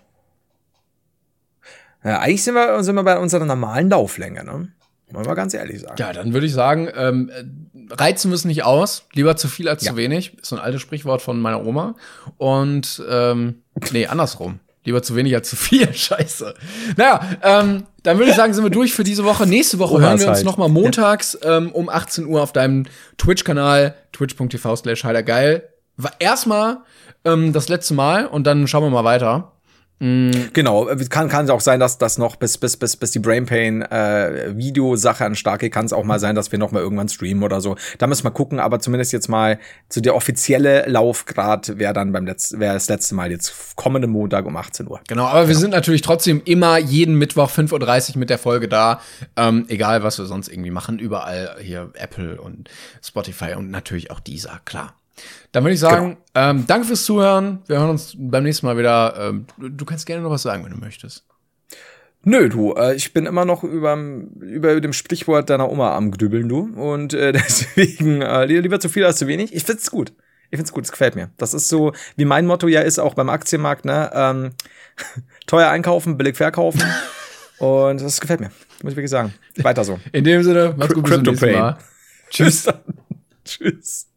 Ja, eigentlich sind wir, sind wir bei unserer normalen Lauflänge, ne? Wollen wir ganz ehrlich sagen. Ja, dann würde ich sagen, ähm, reizen wir es nicht aus. Lieber zu viel als ja. zu wenig. Ist so ein altes Sprichwort von meiner Oma. Und, ähm, nee, andersrum. Lieber zu wenig als zu viel. Scheiße. Naja, ähm, dann würde ich sagen, sind wir durch für diese Woche. Nächste Woche hören wir uns halt. nochmal montags ähm, um achtzehn Uhr auf deinem Twitch-Kanal, twitch.tv slash heidergeil. War erstmal ähm, das letzte Mal und dann schauen wir mal weiter. Mhm. Genau, kann kann es auch sein, dass das noch bis bis bis bis die Brain Pain äh, Videosache an Start geht, kann es auch mal sein, dass wir noch mal irgendwann streamen oder so. Da müssen wir gucken, aber zumindest jetzt mal so der offizielle Laufgrad wäre dann beim letzten wäre das letzte Mal jetzt kommenden Montag um achtzehn Uhr. Genau, aber wir sind natürlich trotzdem immer jeden Mittwoch fünf Uhr dreißig mit der Folge da, ähm, egal was wir sonst irgendwie machen, überall hier Apple und Spotify und natürlich auch Deezer, klar. Dann würde ich sagen, genau. ähm, danke fürs Zuhören. Wir hören uns beim nächsten Mal wieder. Ähm, du, du kannst gerne noch was sagen, wenn du möchtest. Nö, du, äh, ich bin immer noch überm, über dem Sprichwort deiner Oma am Grübeln, du. Und äh, deswegen äh, lieber zu viel als zu wenig. Ich find's gut. Ich find's gut, es gefällt mir. Das ist so, wie mein Motto ja ist, auch beim Aktienmarkt, ne? Ähm, teuer einkaufen, billig verkaufen. Und das gefällt mir, muss ich wirklich sagen. Weiter so. In dem Sinne, macht's gut, bis zum nächsten Mal. Tschüss. Tschüss.